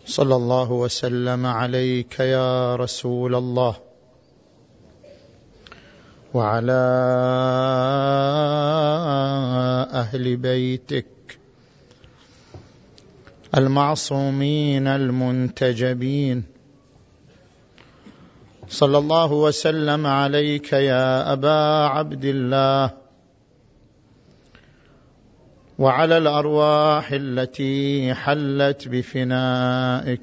صلى الله وسلم عليك يا رسول الله وعلى أهل بيتك المعصومين المنتجبين. صلى الله وسلم عليك يا أبا عبد الله وعلى الأرواح التي حلت بفنائك.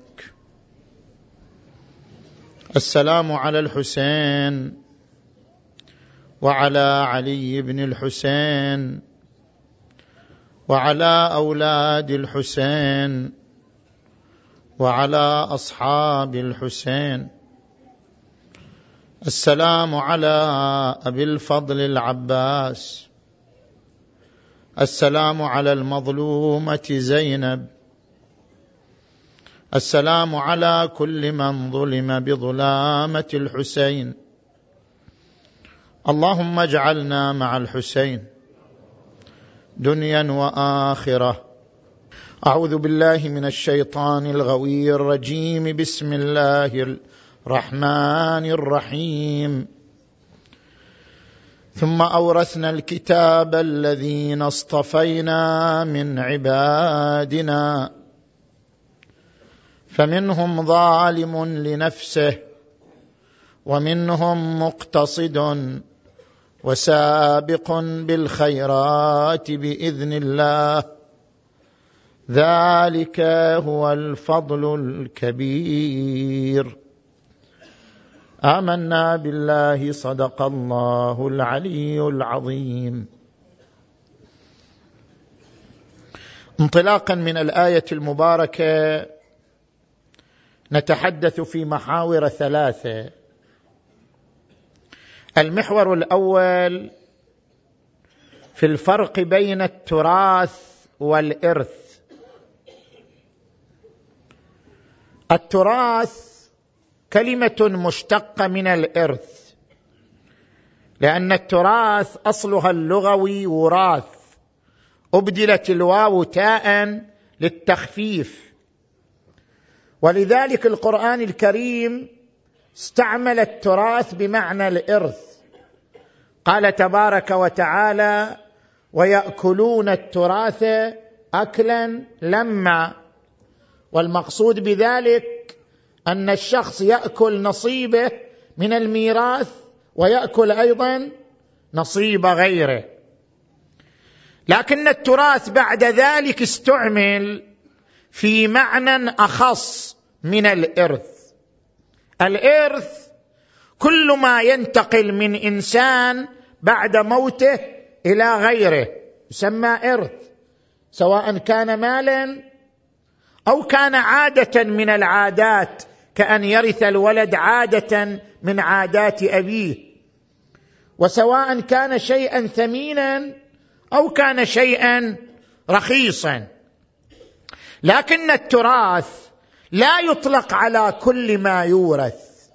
السلام على الحسين وعلى علي بن الحسين وعلى أولاد الحسين وعلى أصحاب الحسين. السلام على أبي الفضل العباس. السلام على المظلومة زينب. السلام على كل من ظلم بظلامة الحسين. اللهم اجعلنا مع الحسين دنيا وآخرة. أعوذ بالله من الشيطان الغوي الرجيم. بسم الله الرحمن الرحيم. ثم أورثنا الكتاب الذين اصطفينا من عبادنا فمنهم ظالم لنفسه ومنهم مقتصد وسابق بالخيرات بإذن الله ذلك هو الفضل الكبير. آمنا بالله صدق الله العلي العظيم. انطلاقا من الآية المباركة نتحدث في محاور ثلاثة. المحور الأول في الفرق بين التراث والإرث. التراث كلمة مشتقة من الإرث، لأن التراث أصلها اللغوي وراث، أبدلت الواو تاء للتخفيف، ولذلك القرآن الكريم استعمل التراث بمعنى الإرث. قال تبارك وتعالى: ويأكلون التراث أكلا لما. والمقصود بذلك أن الشخص يأكل نصيبه من الميراث ويأكل أيضا نصيب غيره. لكن التراث بعد ذلك استعمل في معنى أخص من الإرث. الإرث كل ما ينتقل من إنسان بعد موته إلى غيره يسمى إرث، سواء كان مالا أو كان عادة من العادات، كأن يرث الولد عادة من عادات أبيه، وسواء كان شيئا ثمينا أو كان شيئا رخيصا. لكن التراث لا يطلق على كل ما يورث.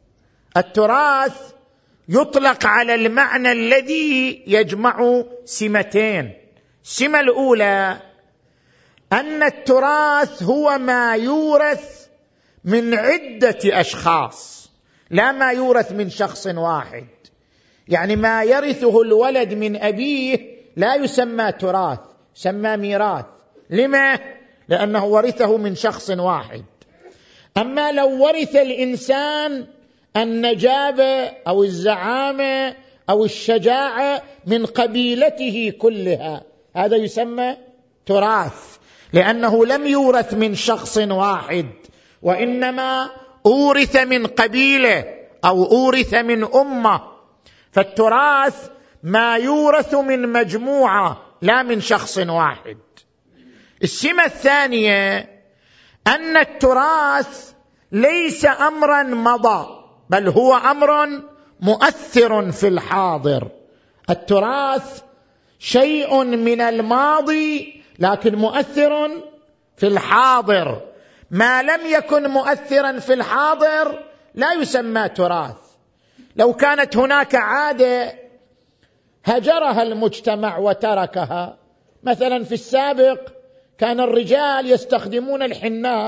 التراث يطلق على المعنى الذي يجمع سمتين. السمة الأولى أن التراث هو ما يورث من عدة أشخاص، لا ما يورث من شخص واحد. يعني ما يرثه الولد من أبيه لا يسمى تراث، يسمى ميراث. لما؟ لأنه ورثه من شخص واحد. أما لو ورث الإنسان النجابة أو الزعامة أو الشجاعة من قبيلته كلها، هذا يسمى تراث، لأنه لم يورث من شخص واحد، وإنما أورث من قبيلة أو أورث من أمة. فالتراث ما يورث من مجموعة لا من شخص واحد. السمة الثانية أن التراث ليس أمرا مضى، بل هو أمر مؤثر في الحاضر. التراث شيء من الماضي لكن مؤثر في الحاضر. ما لم يكن مؤثرا في الحاضر لا يسمى تراث. لو كانت هناك عادة هجرها المجتمع وتركها، مثلا في السابق كان الرجال يستخدمون الحناء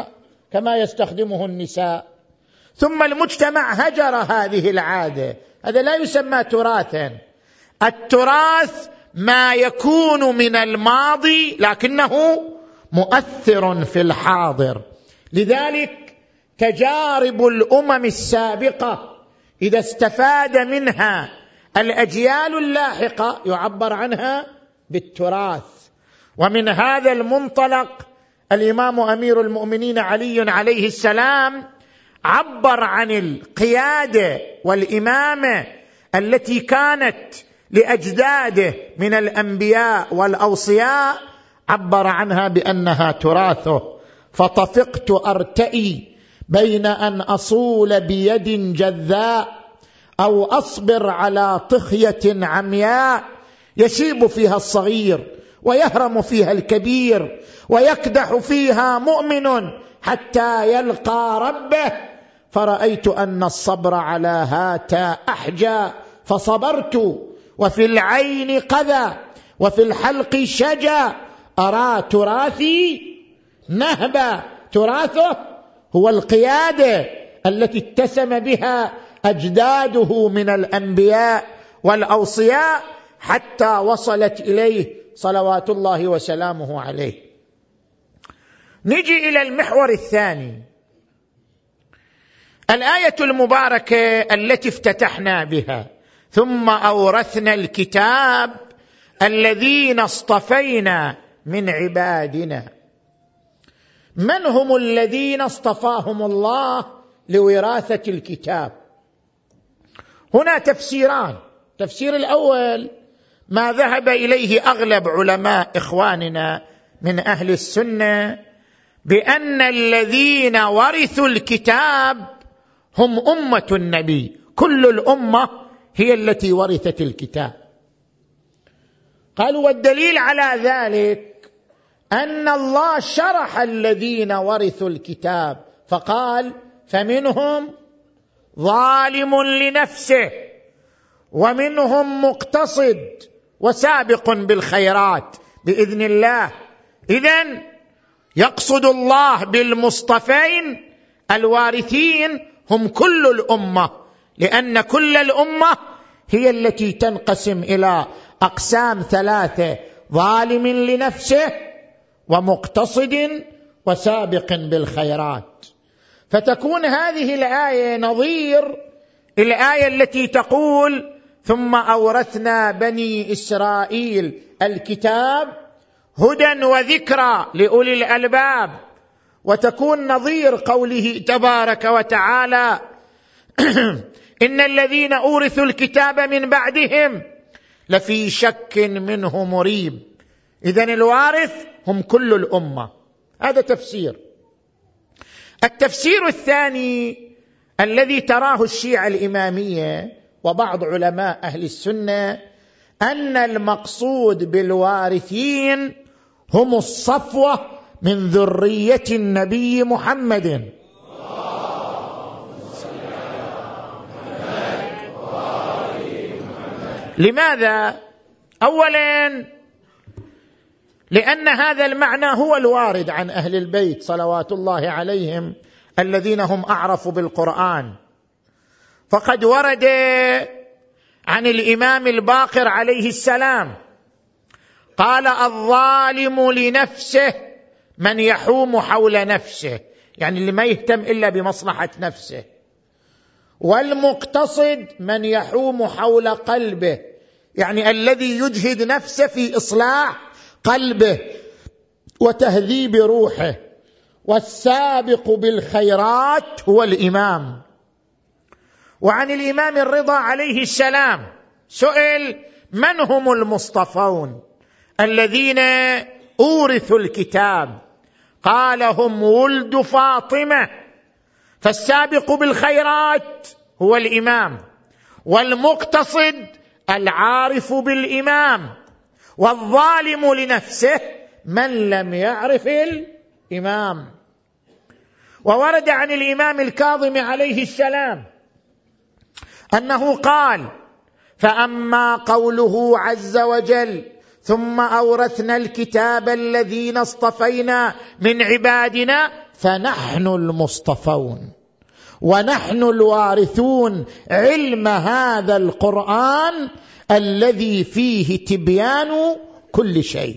كما يستخدمه النساء، ثم المجتمع هجر هذه العادة. هذا لا يسمى تراثا. التراث ما يكون من الماضي لكنه مؤثر في الحاضر. لذلك تجارب الأمم السابقة إذا استفاد منها الأجيال اللاحقة يعبر عنها بالتراث. ومن هذا المنطلق الإمام أمير المؤمنين علي عليه السلام عبر عن القيادة والإمامة التي كانت لأجداده من الأنبياء والأوصياء، عبر عنها بأنها تراثه. فطفقت أرتئي بين أن أصول بيد جذاء أو أصبر على طخية عمياء، يشيب فيها الصغير ويهرم فيها الكبير ويكدح فيها مؤمن حتى يلقى ربه، فرأيت أن الصبر على هاتا أحجى فصبرت، وفي العين قذى وفي الحلق شجى، أرى تراثي نهبا. تراثه هو القيادة التي اتسم بها أجداده من الأنبياء والأوصياء حتى وصلت إليه صلوات الله وسلامه عليه. نجي إلى المحور الثاني، الآية المباركة التي افتتحنا بها: ثم أورثنا الكتاب الذين اصطفينا من عبادنا. من هم الذين اصطفاهم الله لوراثة الكتاب؟ هنا تفسيران. التفسير الأول ما ذهب إليه أغلب علماء إخواننا من أهل السنة، بأن الذين ورثوا الكتاب هم أمة النبي، كل الأمة هي التي ورثت الكتاب. قالوا والدليل على ذلك أن الله شرح الذين ورثوا الكتاب فقال: فمنهم ظالم لنفسه ومنهم مقتصد وسابق بالخيرات بإذن الله. إذن يقصد الله بالمصطفين الوارثين هم كل الأمة، لأن كل الأمة هي التي تنقسم إلى أقسام ثلاثة: ظالم لنفسه ومقتصد وسابق بالخيرات. فتكون هذه الآية نظير الآية التي تقول: ثم أورثنا بني إسرائيل الكتاب هدى وذكرى لأولي الألباب. وتكون نظير قوله تبارك وتعالى: إن الذين أورثوا الكتاب من بعدهم لفي شك منه مريب. إذن الوارث هم كل الأمة. هذا تفسير. التفسير الثاني الذي تراه الشيعة الإمامية وبعض علماء أهل السنة أن المقصود بالوارثين هم الصفوة من ذرية النبي محمد. لماذا؟ أولا لأن هذا المعنى هو الوارد عن أهل البيت صلوات الله عليهم الذين هم أعرف بالقرآن. فقد ورد عن الإمام الباقر عليه السلام قال: الظالم لنفسه من يحوم حول نفسه، يعني اللي ما يهتم إلا بمصلحة نفسه، والمقتصد من يحوم حول قلبه، يعني الذي يجهد نفسه في إصلاح قلبه وتهذيب روحه، والسابق بالخيرات هو الإمام. وعن الإمام الرضا عليه السلام سئل: من هم المصطفون الذين أورثوا الكتاب؟ قال: هم ولد فاطمة. فالسابق بالخيرات هو الإمام، والمقتصد العارف بالإمام، والظالم لنفسه من لم يعرف الإمام. وورد عن الإمام الكاظم عليه السلام أنه قال: فأما قوله عز وجل: ثم أورثنا الكتاب الذين اصطفينا من عبادنا، فنحن المصطفون ونحن الوارثون علم هذا القرآن الذي فيه تبيان كل شيء.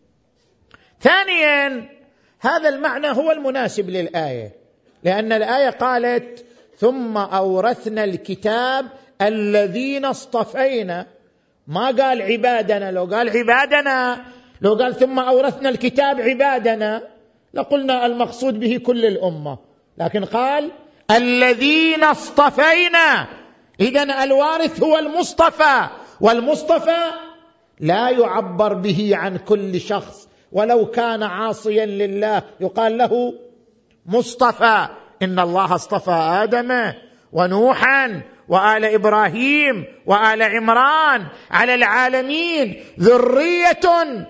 ثانيا، هذا المعنى هو المناسب للآية، لأن الآية قالت ثم أورثنا الكتاب الذين اصطفينا، ما قال عبادنا. لو قال ثم أورثنا الكتاب عبادنا لقلنا المقصود به كل الأمة، لكن قال الذين اصطفينا. إذن الوارث هو المصطفى، والمصطفى لا يعبر به عن كل شخص، ولو كان عاصيا لله يقال له مصطفى. إن الله اصطفى آدم ونوحا وآل إبراهيم وآل عمران على العالمين ذرية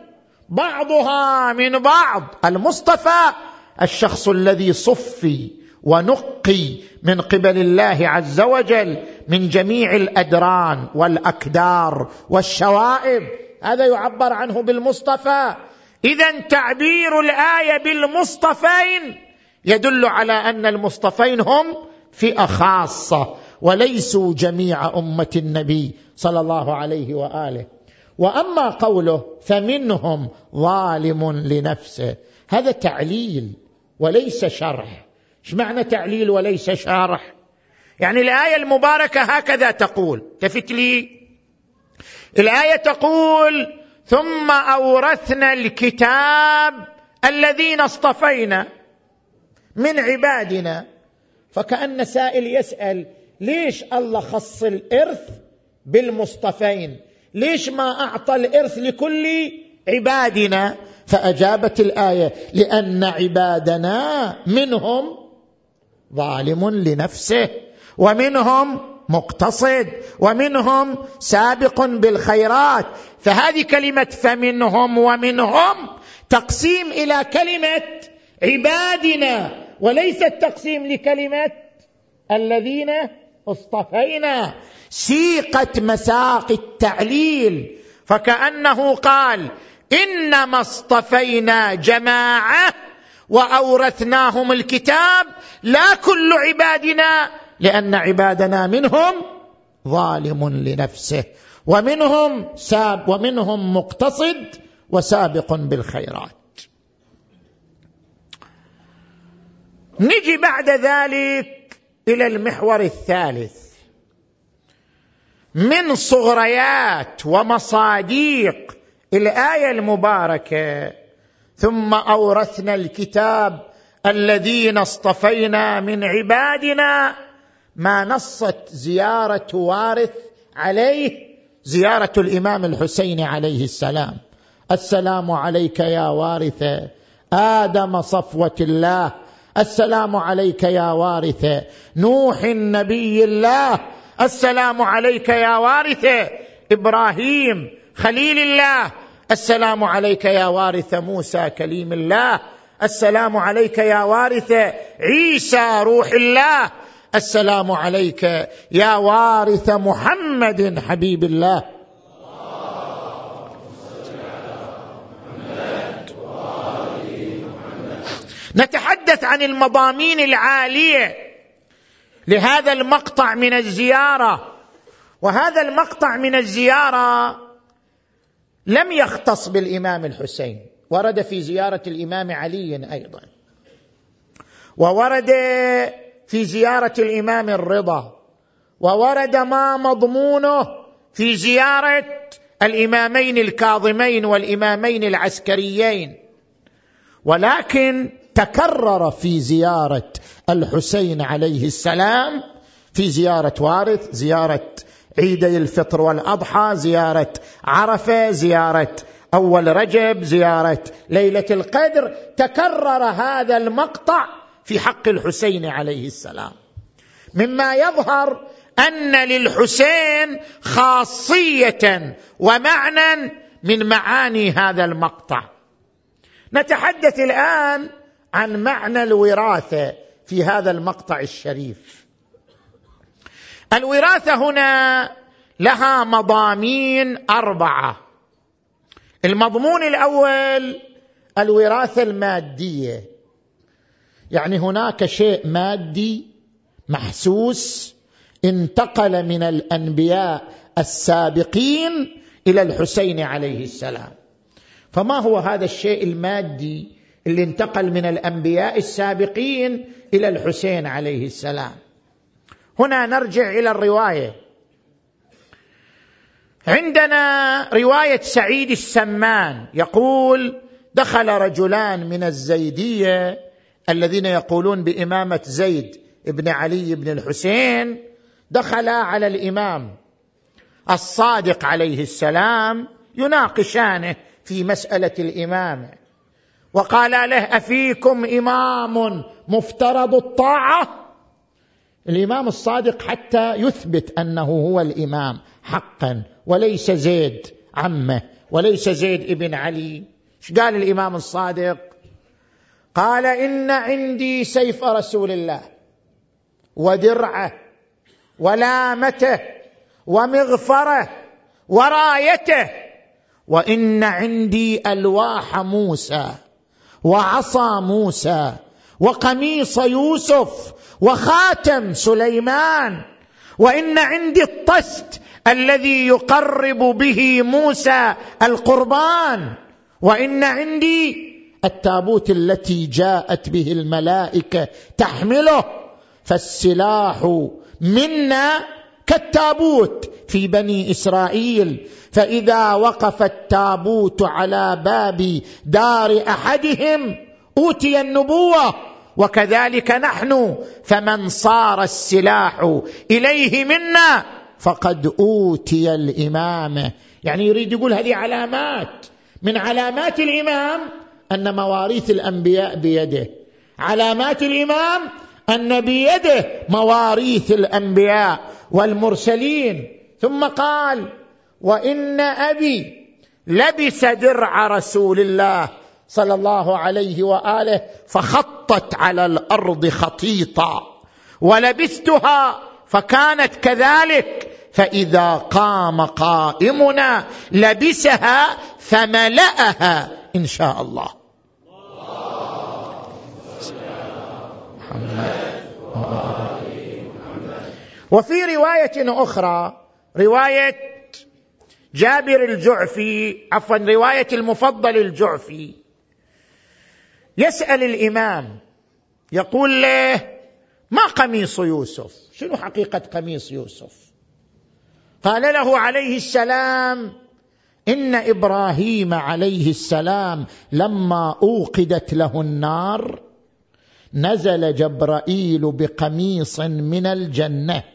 بعضها من بعض. المصطفى الشخص الذي صفي ونقي من قبل الله عز وجل من جميع الأدران والأكدار والشوائب، هذا يعبر عنه بالمصطفى. إذن تعبير الآية بالمصطفين يدل على أن المصطفين هم فئة خاصة وليسوا جميع أمة النبي صلى الله عليه وآله. وأما قوله فمنهم ظالم لنفسه، هذا تعليل وليس شرح. ايش معنى تعليل وليس شرح؟ يعني الآية المباركة هكذا تقول، تفت لي الآية تقول ثم أورثنا الكتاب الذين اصطفينا من عبادنا، فكأن سائل يسأل ليش الله خص الإرث بالمصطفين؟ ليش ما أعطى الإرث لكل عبادنا؟ فأجابت الآية لأن عبادنا منهم ظالم لنفسه ومنهم مقتصد ومنهم سابق بالخيرات. فهذه كلمة فمنهم ومنهم تقسيم إلى كلمة عبادنا، وليس التقسيم لكلمة الذين اصطفينا. سيقت مساق التعليل، فكأنه قال إنما اصطفينا جماعة وأورثناهم الكتاب لا كل عبادنا، لأن عبادنا منهم ظالم لنفسه ومنهم مقتصد وسابق بالخيرات. نجي بعد ذلك إلى المحور الثالث من صغريات ومصاديق الآية المباركة ثم أورثنا الكتاب الذين اصطفينا من عبادنا، ما نصت زيارة وارث عليه زيارة الإمام الحسين عليه السلام. السلام عليك يا وارث آدم صفوة الله، السلام عليك يا وارث نوح نبي الله، السلام عليك يا وارث إبراهيم خليل الله، السلام عليك يا وارث موسى كليم الله، السلام عليك يا وارث عيسى روح الله، السلام عليك يا وارث محمد حبيب الله. نتحدث عن المضامين العالية لهذا المقطع من الزيارة، وهذا المقطع من الزيارة لم يختص بالإمام الحسين، ورد في زيارة الإمام علي أيضا، وورد في زيارة الإمام الرضا، وورد ما مضمونه في زيارة الإمامين الكاظمين والإمامين العسكريين، ولكن تكرر في زيارة الحسين عليه السلام في زيارة وارث، زيارة عيدي الفطر والأضحى، زيارة عرفة، زيارة أول رجب، زيارة ليلة القدر. تكرر هذا المقطع في حق الحسين عليه السلام، مما يظهر أن للحسين خاصية ومعنى من معاني هذا المقطع. نتحدث الآن عن معنى الوراثة في هذا المقطع الشريف. الوراثة هنا لها مضامين 4. المضمون الأول الوراثة المادية، يعني هناك شيء مادي محسوس انتقل من الأنبياء السابقين إلى الحسين عليه السلام. فما هو هذا الشيء المادي اللي انتقل من الأنبياء السابقين إلى الحسين عليه السلام؟ هنا نرجع إلى الرواية. عندنا رواية سعيد السمان يقول: دخل رجلان من الزيدية الذين يقولون بإمامة زيد ابن علي بن الحسين، دخل على الإمام الصادق عليه السلام يناقشانه في مسألة الإمامة، وقال له: أفيكم إمام مفترض الطاعة؟ الإمام الصادق حتى يثبت أنه هو الإمام حقا وليس زيد عمه وليس زيد ابن علي. ايش قال الإمام الصادق؟ قال: إن عندي سيف رسول الله ودرعه ولامته ومغفره ورايته، وإن عندي ألواح موسى وعصا موسى وقميص يوسف وخاتم سليمان، وإن عندي الطست الذي يقرب به موسى القربان، وإن عندي التابوت التي جاءت به الملائكة تحمله، فالسلاح منا كالتابوت في بني إسرائيل، فإذا وقف التابوت على باب دار أحدهم أوتي النبوة، وكذلك نحن، فمن صار السلاح إليه منا فقد أوتي الإمامة. يعني يريد يقول هذه علامات من علامات الإمام أن مواريث الأنبياء بيده، علامات الإمام أن بيده مواريث الأنبياء والمرسلين. ثم قال: وإن أبي لبس درع رسول الله صلى الله عليه وآله فخطت على الأرض خطيطا، ولبستها فكانت كذلك، فإذا قام قائمنا لبسها فملأها إن شاء الله. وفي رواية أخرى، رواية جابر الجعفي، عفوا رواية المفضل الجعفي، يسأل الإمام يقول له: ما قميص يوسف؟ شنو حقيقة قميص يوسف؟ قال له عليه السلام: إن إبراهيم عليه السلام لما أوقدت له النار نزل جبرائيل بقميص من الجنة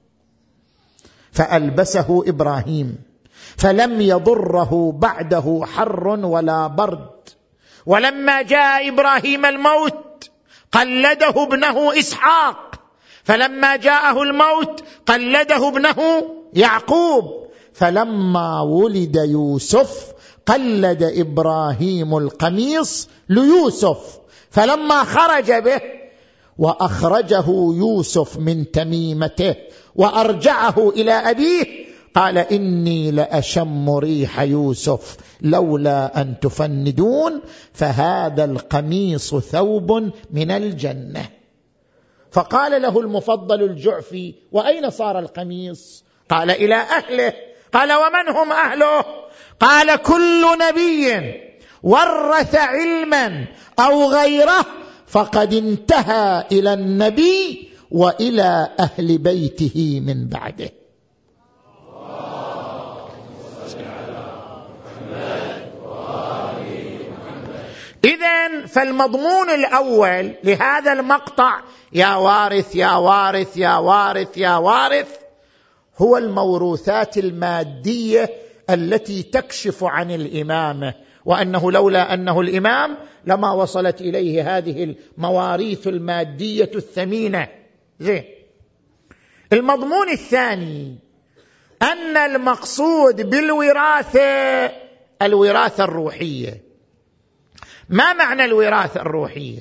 فألبسه إبراهيم، فلم يضره بعده حر ولا برد، ولما جاء إبراهيم الموت قلده ابنه إسحاق، فلما جاءه الموت قلده ابنه يعقوب، فلما ولد يوسف قلد إبراهيم القميص ليوسف، فلما خرج به وأخرجه يوسف من تميمته وأرجعه إلى أبيه قال: إني لأشم ريح يوسف لولا أن تفندون، فهذا القميص ثوب من الجنة. فقال له المفضل الجعفي: وأين صار القميص؟ قال: إلى أهله. قال: ومن هم أهله؟ قال: كل نبي ورث علما أو غيره فقد انتهى إلى النبي وإلى أهل بيته من بعده. إذن فالمضمون الأول لهذا المقطع يا وارث يا وارث يا وارث يا وارث هو الموروثات المادية التي تكشف عن الإمامة، وأنه لولا أنه الإمام لما وصلت إليه هذه المواريث المادية الثمينة. زين. المضمون الثاني أن المقصود بالوراثة الوراثة الروحية. ما معنى الوراثة الروحية؟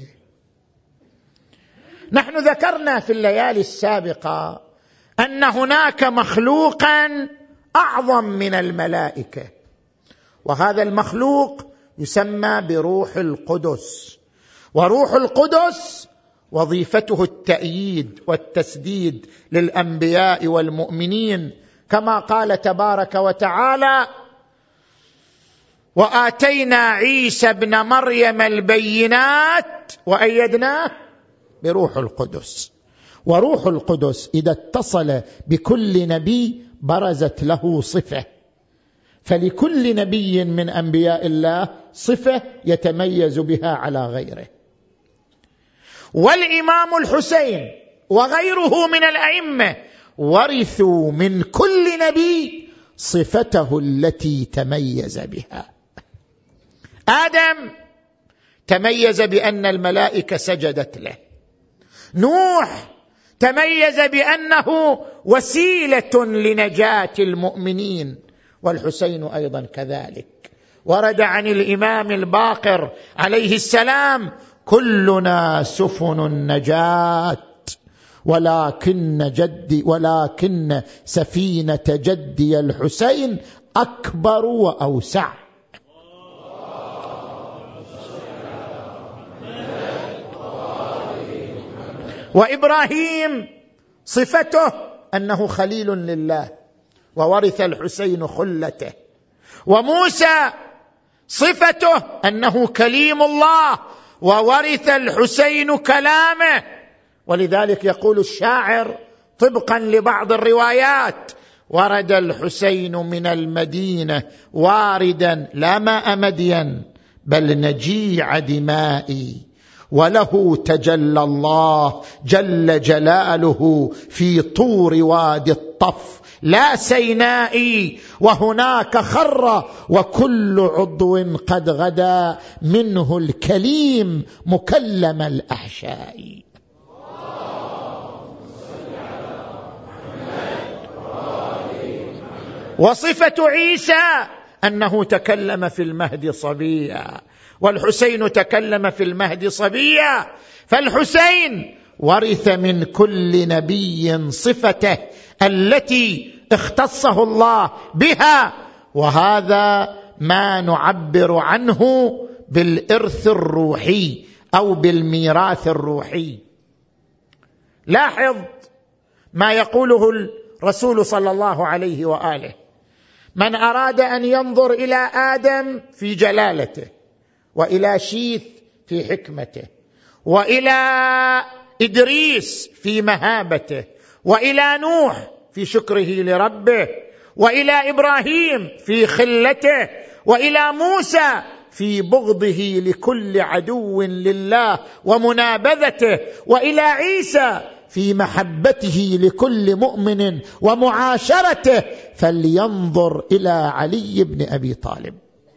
نحن ذكرنا في الليالي السابقة أن هناك مخلوقا أعظم من الملائكة، وهذا المخلوق يسمى بروح القدس، وروح القدس وظيفته التأييد والتسديد للأنبياء والمؤمنين، كما قال تبارك وتعالى: وآتينا عيسى ابن مريم البينات وأيدناه بروح القدس. وروح القدس إذا اتصل بكل نبي برزت له صفة، فلكل نبي من أنبياء الله صفة يتميز بها على غيره. والإمام الحسين وغيره من الأئمة ورثوا من كل نبي صفته التي تميز بها. آدم تميز بأن الملائكة سجدت له، نوح تميز بأنه وسيلة لنجاة المؤمنين، والحسين أيضا كذلك. ورد عن الإمام الباقر عليه السلام: كلنا سفن النجاة ولكن سفينة جدي الحسين أكبر وأوسع. وإبراهيم صفته أنه خليل لله وورث الحسين خلته. وموسى صفته أنه كليم الله وورث الحسين كلامه. ولذلك يقول الشاعر طبقا لبعض الروايات: ورد الحسين من المدينة واردا لا ماء مدين بل نجيع دمائي، وله تجلى الله جل جلاله في طور وادي الطف لا سينائي، وهناك خر وكل عضو قد غدا منه الكليم مكلم الأحشاء. وصفة عيسى أنه تكلم في المهد صبيا، والحسين تكلم في المهد صبيا، فالحسين ورث من كل نبي صفته التي اختصه الله بها، وهذا ما نعبر عنه بالإرث الروحي أو بالميراث الروحي. لاحظ ما يقوله الرسول صلى الله عليه وآله: من أراد أن ينظر إلى آدم في جلالته، وإلى شيث في حكمته، وإلى إدريس في مهابته، وإلى نوح في شكره لربه، وإلى إبراهيم في خلته، وإلى موسى في بغضه لكل عدو لله ومنابذته، وإلى عيسى في محبته لكل مؤمن ومعاشرته، فلينظر إلى علي بن أبي طالب.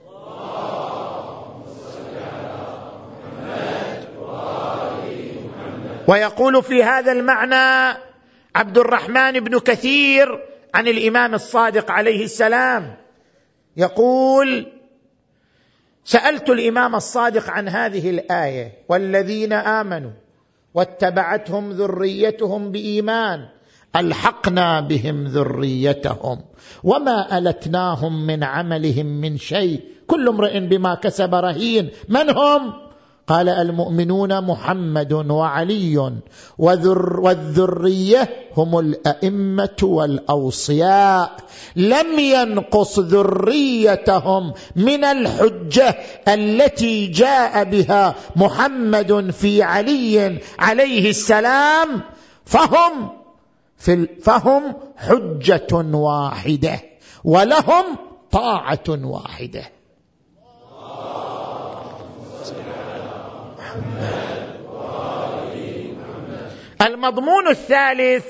ويقول في هذا المعنى عبد الرحمن بن كثير عن الإمام الصادق عليه السلام، يقول: سألت الإمام الصادق عن هذه الآية: والذين آمنوا واتبعتهم ذريتهم بإيمان ألحقنا بهم ذريتهم وما ألتناهم من عملهم من شيء كل امرئ بما كسب رهين. من هم؟ قال: المؤمنون محمد وعلي والذرية هم الأئمة والأوصياء، لم ينقص ذريتهم من الحجة التي جاء بها محمد في علي عليه السلام، فهم حجة واحدة ولهم طاعة واحدة. المضمون الثالث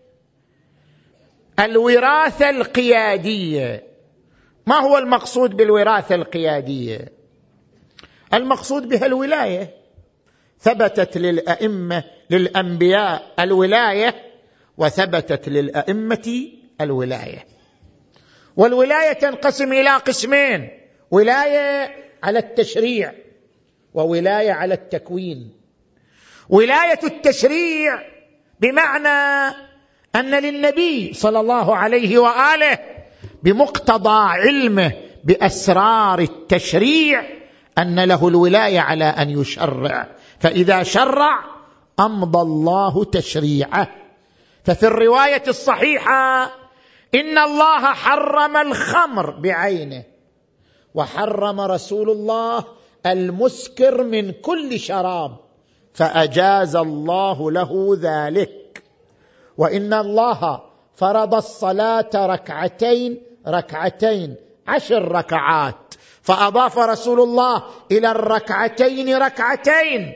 الوراثة القيادية. ما هو المقصود بالوراثة القيادية؟ المقصود بها الولاية. ثبتت للأئمة للأنبياء الولاية، وثبتت للأئمة الولاية. والولاية تنقسم إلى قسمين: ولاية على التشريع وولاية على التكوين. ولاية التشريع بمعنى أن للنبي صلى الله عليه وآله بمقتضى علمه بأسرار التشريع أن له الولاية على أن يشرع، فإذا شرع أمضى الله تشريعه. ففي الرواية الصحيحة إن الله حرم الخمر بعينه، وحرم رسول الله المسكر من كل شراب، فأجاز الله له ذلك. وإن الله فرض الصلاة ركعتين 10 ركعات، فأضاف رسول الله إلى الركعتين ركعتين،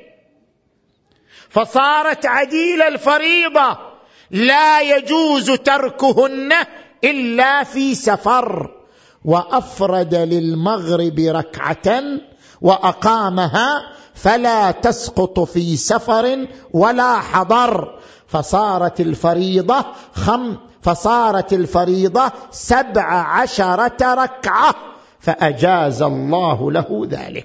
فصارت عديل الفريضة لا يجوز تركهن إلا في سفر. وأفرد للمغرب ركعة وأقامها فلا تسقط في سفر ولا حضر، فصارت الفريضة 17 ركعة، فأجاز الله له ذلك.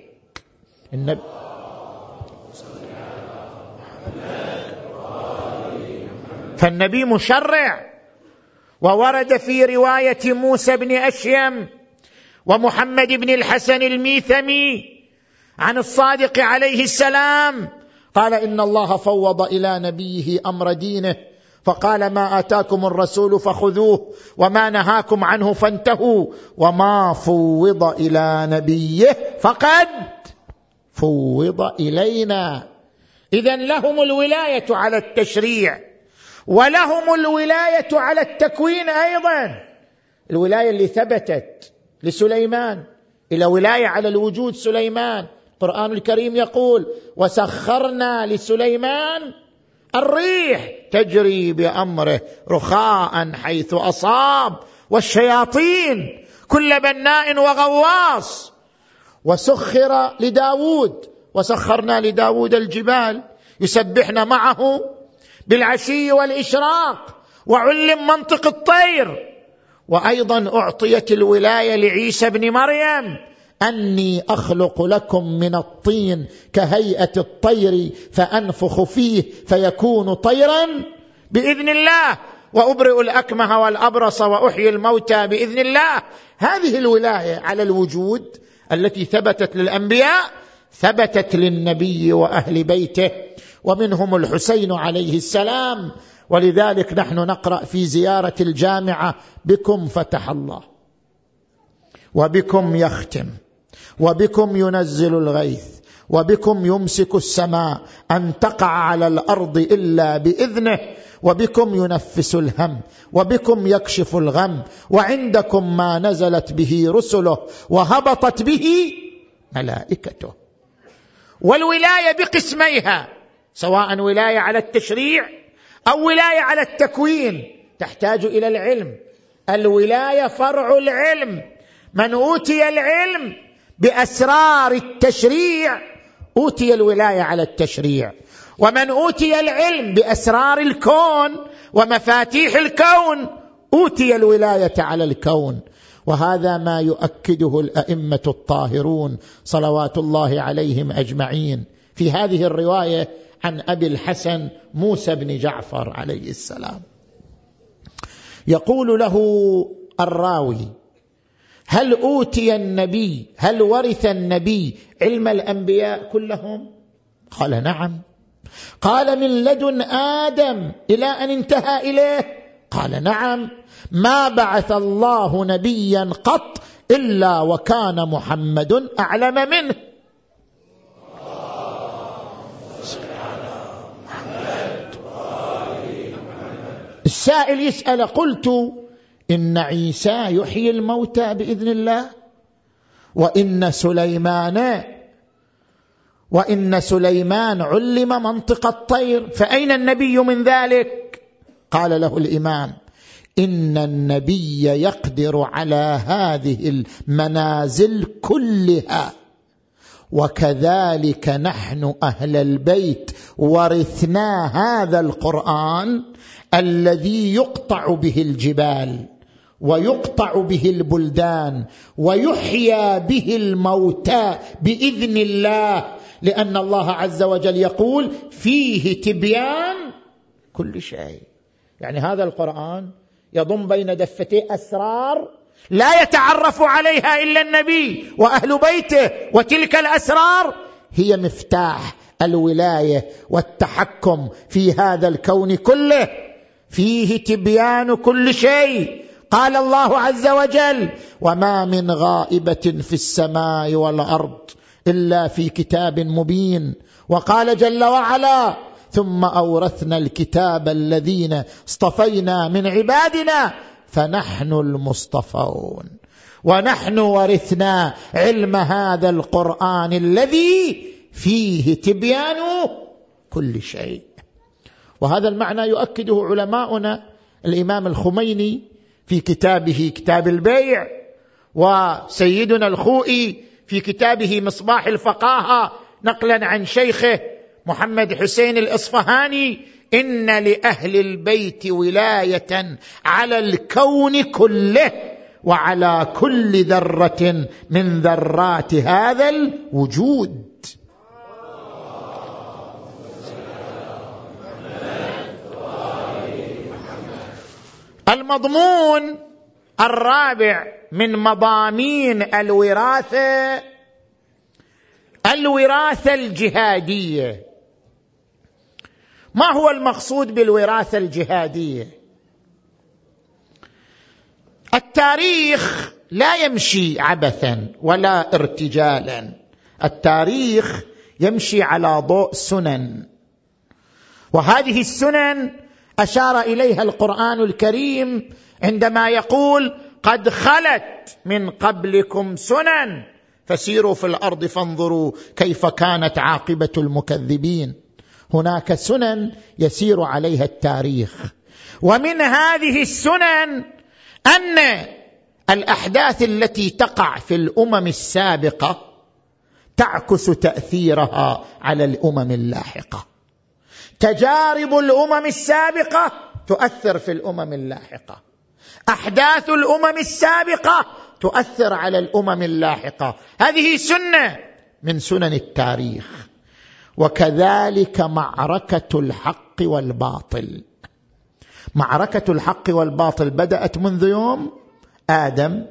فالنبي مشرع. وورد في رواية موسى بن أشيم ومحمد بن الحسن الميثمي عن الصادق عليه السلام قال: إن الله فوض إلى نبيه أمر دينه، فقال: ما آتاكم الرسول فخذوه وما نهاكم عنه فانتهوا، وما فوض إلى نبيه فقد فوض إلينا. إذن لهم الولاية على التشريع، ولهم الولاية على التكوين أيضا. الولاية اللي ثبتت لسليمان إلى ولاية على الوجود سليمان. القرآن الكريم يقول: وسخرنا لسليمان الريح تجري بأمره رخاء حيث أصاب، والشياطين كل بناء وغواص. وسخر لداود، وسخرنا لداود الجبال يسبحن معه بالعشي والإشراق، وعلم منطق الطير. وأيضا أعطيت الولاية لعيسى بن مريم: أني أخلق لكم من الطين كهيئة الطير فأنفخ فيه فيكون طيرا بإذن الله، وأبرئ الأكمه والأبرص وأحيي الموتى بإذن الله. هذه الولاية على الوجود التي ثبتت للأنبياء ثبتت للنبي وأهل بيته، ومنهم الحسين عليه السلام. ولذلك نحن نقرأ في زيارة الجامعة: بكم فتح الله، وبكم يختم، وبكم ينزل الغيث، وبكم يمسك السماء أن تقع على الأرض إلا بإذنه، وبكم ينفس الهم، وبكم يكشف الغم، وعندكم ما نزلت به رسله وهبطت به ملائكته. والولاية بقسميها، سواء ولاية على التشريع أو ولاية على التكوين، تحتاج إلى العلم. الولاية فرع العلم. من أوتي العلم بأسرار التشريع أوتي الولاية على التشريع، ومن أوتي العلم بأسرار الكون ومفاتيح الكون أوتي الولاية على الكون. وهذا ما يؤكده الأئمة الطاهرون صلوات الله عليهم أجمعين في هذه الرواية عن أبي الحسن موسى بن جعفر عليه السلام. يقول له الراوي: هل أوتي النبي، هل ورث النبي علم الأنبياء كلهم؟ قال: نعم. قال: من لدن آدم إلى أن انتهى إليه؟ قال: نعم. ما بعث الله نبيا قط إلا وكان محمد أعلم منه. السائل يسأل: قلت إن عيسى يحيي الموتى بإذن الله، وإن سليمان علم منطق الطير، فأين النبي من ذلك؟ قال له الإمام: إن النبي يقدر على هذه المنازل كلها، وكذلك نحن أهل البيت ورثنا هذا القرآن الذي يقطع به الجبال ويقطع به البلدان ويحيى به الموتى بإذن الله، لأن الله عز وجل يقول: فيه تبيان كل شيء. يعني هذا القرآن يضم بين دفتي أسرار لا يتعرف عليها إلا النبي وأهل بيته، وتلك الأسرار هي مفتاح الولاية والتحكم في هذا الكون كله، فيه تبيان كل شيء. قال الله عز وجل: وما من غائبة في السماء والأرض إلا في كتاب مبين. وقال جل وعلا: ثم أورثنا الكتاب الذين اصطفينا من عبادنا فنحن المصطفون. ونحن ورثنا علم هذا القرآن الذي فيه تبيان كل شيء. وهذا المعنى يؤكده علماؤنا، الإمام الخميني في كتابه كتاب البيع، وسيدنا الخوئي في كتابه مصباح الفقاهة نقلا عن شيخه محمد حسين الإصفهاني: إن لأهل البيت ولاية على الكون كله وعلى كل ذرة من ذرات هذا الوجود. المضمون الرابع من مضامين الوراثة الوراثة الجهادية. ما هو المقصود بالوراثة الجهادية؟ التاريخ لا يمشي عبثا ولا ارتجالا، التاريخ يمشي على ضوء سنن، وهذه السنن أشار إليها القرآن الكريم عندما يقول: قد خلت من قبلكم سنن فسيروا في الأرض فانظروا كيف كانت عاقبة المكذبين. هناك سنن يسير عليها التاريخ، ومن هذه السنن أن الأحداث التي تقع في الأمم السابقة تعكس تأثيرها على الأمم اللاحقة. تجارب الأمم السابقة تؤثر في الأمم اللاحقة، أحداث الأمم السابقة تؤثر على الأمم اللاحقة. هذه سنة من سنن التاريخ. وكذلك معركة الحق والباطل. معركة الحق والباطل بدأت منذ يوم آدم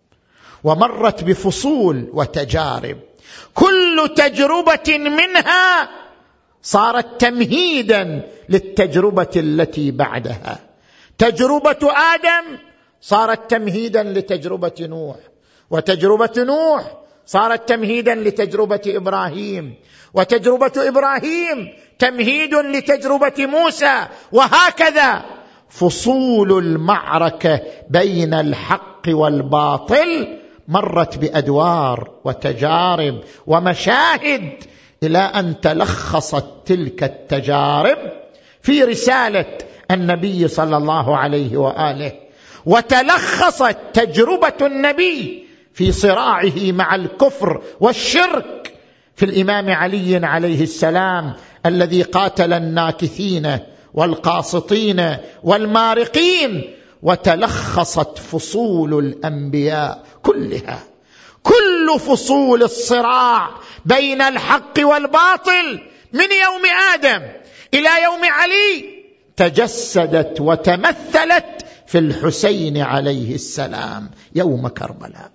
ومرت بفصول وتجارب، كل تجربة منها صارت تمهيدا للتجربة التي بعدها. تجربة آدم صارت تمهيدا لتجربة نوح، وتجربة نوح صارت تمهيدا لتجربة إبراهيم، وتجربة إبراهيم تمهيد لتجربة موسى، وهكذا فصول المعركة بين الحق والباطل مرت بأدوار وتجارب ومشاهد، إلى أن تلخصت تلك التجارب في رسالة النبي صلى الله عليه وآله، وتلخصت تجربة النبي في صراعه مع الكفر والشرك في الإمام علي عليه السلام الذي قاتل الناكثين والقاسطين والمارقين. وتلخصت فصول الأنبياء كلها، كل فصول الصراع بين الحق والباطل من يوم آدم إلى يوم علي تجسدت وتمثلت في الحسين عليه السلام يوم كربلاء.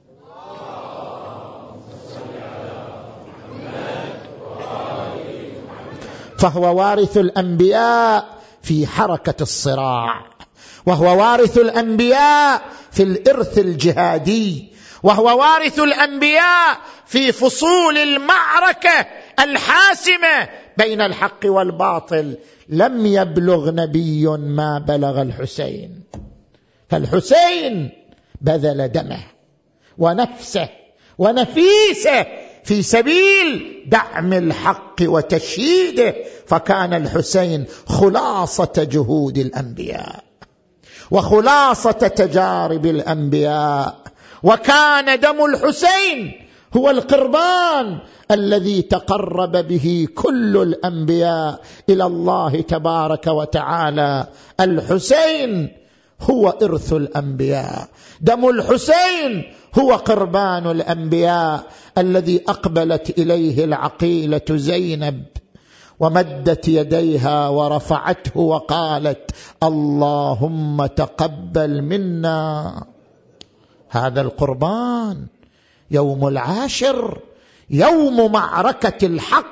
فهو وارث الأنبياء في حركة الصراع، وهو وارث الأنبياء في الإرث الجهادي، وهو وارث الأنبياء في فصول المعركة الحاسمة بين الحق والباطل. لم يبلغ نبي ما بلغ الحسين، فالحسين بذل دمه ونفسه ونفيسه في سبيل دعم الحق وتشييده، فكان الحسين خلاصة جهود الأنبياء وخلاصة تجارب الأنبياء، وكان دم الحسين هو القربان الذي تقرب به كل الأنبياء إلى الله تبارك وتعالى. الحسين هو إرث الأنبياء، دم الحسين هو قربان الأنبياء الذي أقبلت إليه العقيلة زينب ومدت يديها ورفعته وقالت: اللهم تقبل منا هذا القربان. يوم العاشر يوم معركة الحق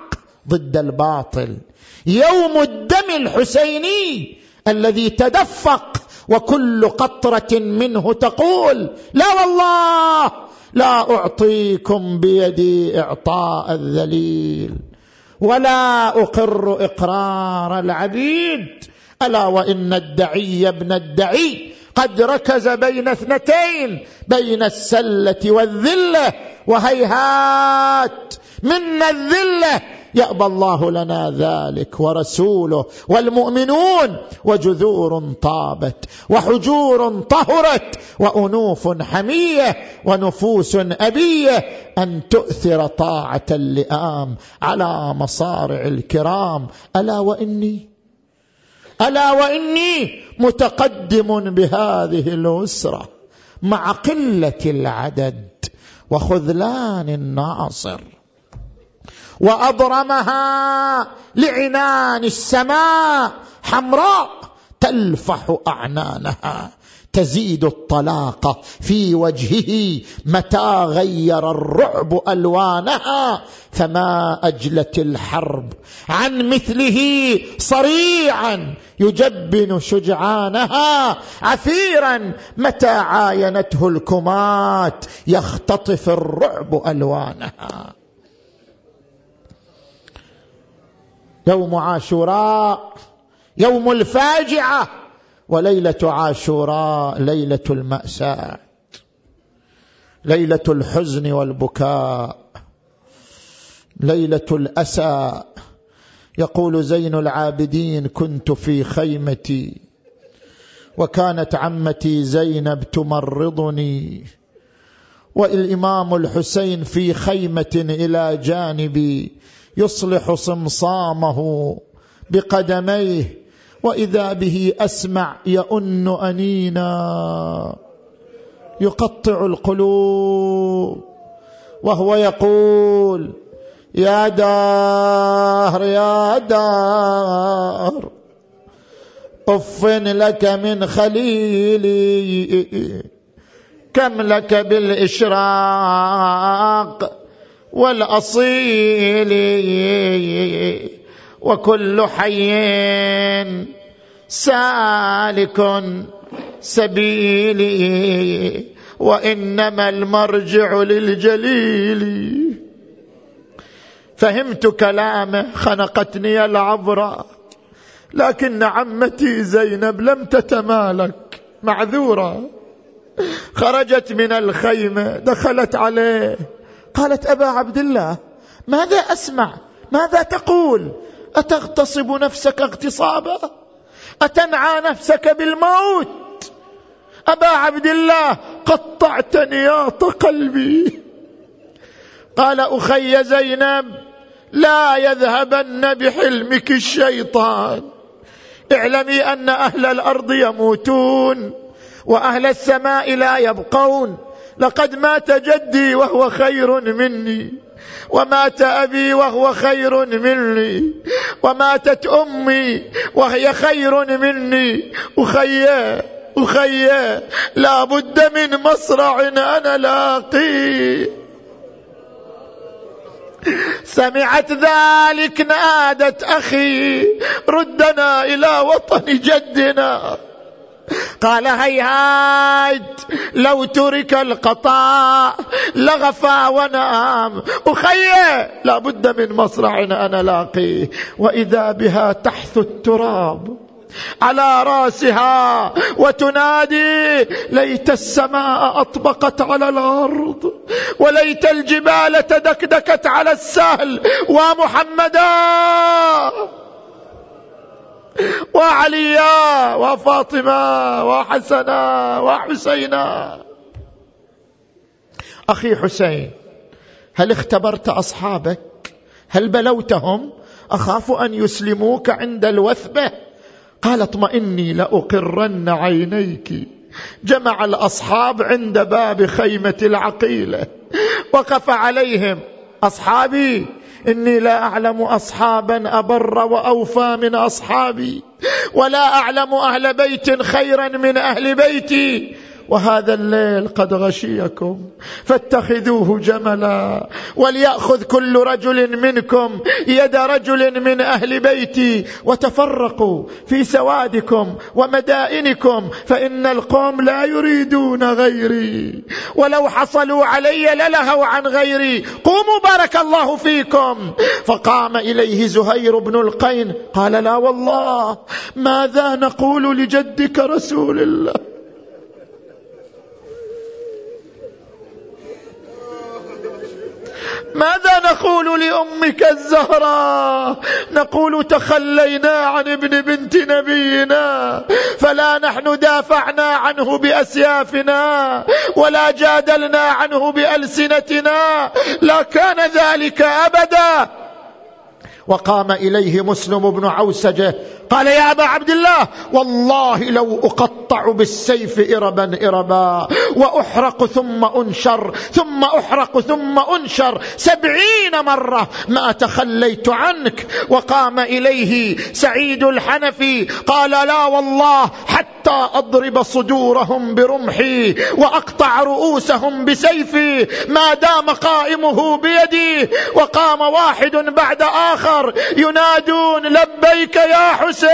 ضد الباطل، يوم الدم الحسيني الذي تدفق وكل قطرة منه تقول لا والله لا أعطيكم بيدي إعطاء الذليل ولا أقر إقرار العبيد. ألا وإن الدعي ابن الدعي قد ركز بين اثنتين، بين السلة والذلة، وهيهات منا الذلة يأبى الله لنا ذلك ورسوله والمؤمنون، وجذور طابت وحجور طهرت وأنوف حمية ونفوس أبية أن تؤثر طاعة اللئام على مصارع الكرام. ألا وإني متقدم بهذه الأسرة مع قلة العدد وخذلان الناصر، وأضرمها لعنان السماء حمراء تلفح أعنانها، تزيد الطلاقة في وجهه متى غير الرعب ألوانها، فما أجلت الحرب عن مثله صريعا يجبن شجعانها، عثيرا متى عاينته الكمات يختطف الرعب ألوانها. يوم عاشوراء يوم الفاجعة، وليلة عاشوراء ليلة المأساة، ليلة الحزن والبكاء، ليلة الأسى. يقول زين العابدين: كنت في خيمتي وكانت عمتي زينب تمرضني، والإمام الحسين في خيمة إلى جانبي يصلح صمصامه بقدميه، وإذا به أسمع يؤن أنينا يقطع القلوب وهو يقول: يا دار يا دار أف لك من خليلي، كم لك بالإشراق والأصيل، وكل حي سالك سبيلي، وإنما المرجع للجليل. فهمت كلامه، خنقتني العبرة، لكن عمتي زينب لم تتمالك، معذورة. خرجت من الخيمة، دخلت عليه، قالت: أبا عبد الله، ماذا أسمع؟ ماذا تقول؟ أتغتصب نفسك اغتصابا؟ أتنعى نفسك بالموت؟ أبا عبد الله، قطعت نياط قلبي. قال: أخي زينب، لا يذهبن بحلمك الشيطان، اعلمي أن أهل الأرض يموتون وأهل السماء لا يبقون. لقد مات جدي وهو خير مني، ومات أبي وهو خير مني، وماتت أمي وهي خير مني. أخي لا بد من مصرع أنا لاقي. سمعت ذلك نادت: أخي ردنا إلى وطن جدنا. قال: هيهات، لو ترك القطاع لغفى ونام. أخي لا بد من مصرع أنا لاقيه. وإذا بها تحث التراب على راسها وتنادي: ليت السماء أطبقت على الأرض، وليت الجبال تدكدكت على السهل، ومحمدا وعليا وفاطمة وحسنا وحسينا. أخي حسين، هل اختبرت أصحابك؟ هل بلوتهم؟ أخاف أن يسلموك عند الوثبة. قال: اطمئني لأقرن عينيك. جمع الأصحاب عند باب خيمة العقيلة، وقف عليهم: أصحابي، إني لا أعلم أصحابا أبر وأوفى من أصحابي، ولا أعلم أهل بيت خيرا من أهل بيتي، وهذا الليل قد غشيكم فاتخذوه جملا، وليأخذ كل رجل منكم يد رجل من أهل بيتي وتفرقوا في سوادكم ومدائنكم، فإن القوم لا يريدون غيري، ولو حصلوا علي للهوا عن غيري، قوموا بارك الله فيكم. فقام إليه زهير بن القين قال: لا والله، ماذا نقول لجدك رسول الله؟ ماذا نقول لأمك الزهراء؟ نقول تخلينا عن ابن بنت نبينا، فلا نحن دافعنا عنه بأسيافنا ولا جادلنا عنه بألسنتنا، لا كان ذلك أبدا. وقام إليه مسلم بن عوسجة قال: يا أبا عبد الله، والله لو أقطع بالسيف إربا إربا وأحرق ثم أنشر ثم أحرق ثم أنشر 70 مرة ما تخليت عنك. وقام إليه سعيد الحنفي قال: لا والله، حتى أضرب صدورهم برمحي وأقطع رؤوسهم بسيفي ما دام قائمه بيدي. وقام واحد بعد آخر ينادون: لبيك يا حسين.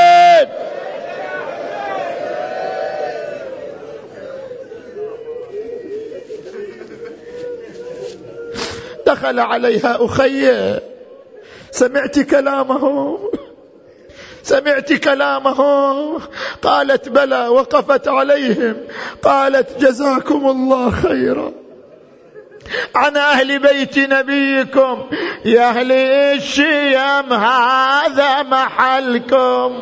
دخل عليها: أخي، سمعت كلامهم؟ سمعت كلامهم؟ قالت: بلى. وقفت عليهم قالت: جزاكم الله خيرا عن أهل بيت نبيكم، يا أهل الشيم هذا محلكم،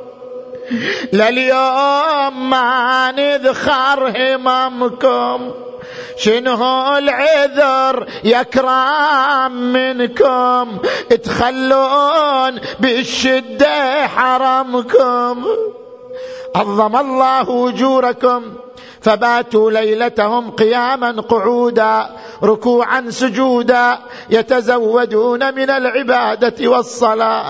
لليوم ما نذخر هممكم، شنو العذر يكرام منكم، تخلون بالشدة حرمكم، عظم الله أجوركم. فباتوا ليلتهم قياما قعودا ركوعا سجودا يتزودون من العبادة والصلاة.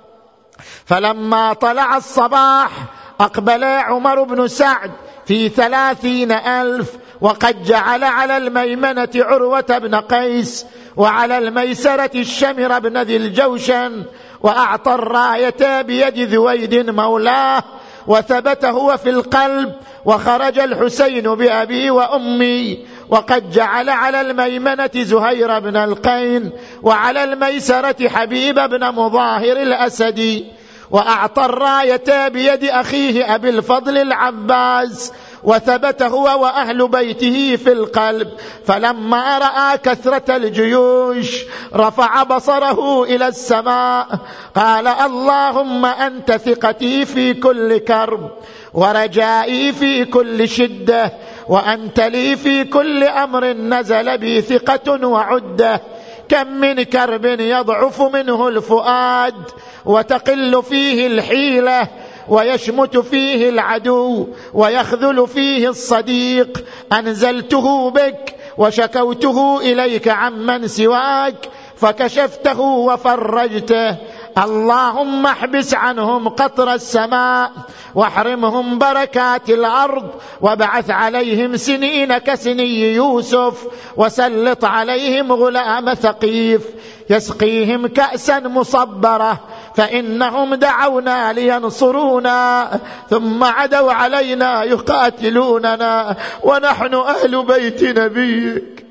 فلما طلع الصباح أقبل عمر بن سعد في 30,000، وقد جعل على الميمنة عروة بن قيس وعلى الميسرة الشمر بن ذي الجوشن، وأعطى الراية بيد ذويد مولاه، وثبت هو في القلب. وخرج الحسين بأبي وأمي، وقد جعل على الميمنة زهير بن القين وعلى الميسرة حبيب بن مظاهر الأسدي، وأعطى الراية بيد أخيه أبي الفضل العباس، وثبت هو وأهل بيته في القلب. فلما رأى كثرة الجيوش رفع بصره إلى السماء قال: اللهم أنت ثقتي في كل كرب ورجائي في كل شدة، وأنت لي في كل أمر نزل بي ثقة وعدة. كم من كرب يضعف منه الفؤاد وتقل فيه الحيلة ويشمت فيه العدو ويخذل فيه الصديق، أنزلته بك وشكوته إليك عمن سواك فكشفته وفرجته. اللهم احبس عنهم قطر السماء واحرمهم بركات الأرض، وابعث عليهم سنين كسني يوسف، وسلط عليهم غلام ثقيف يسقيهم كأسا مصبرة، فإنهم دعونا لينصرونا ثم عدوا علينا يقاتلوننا ونحن أهل بيت نبيك.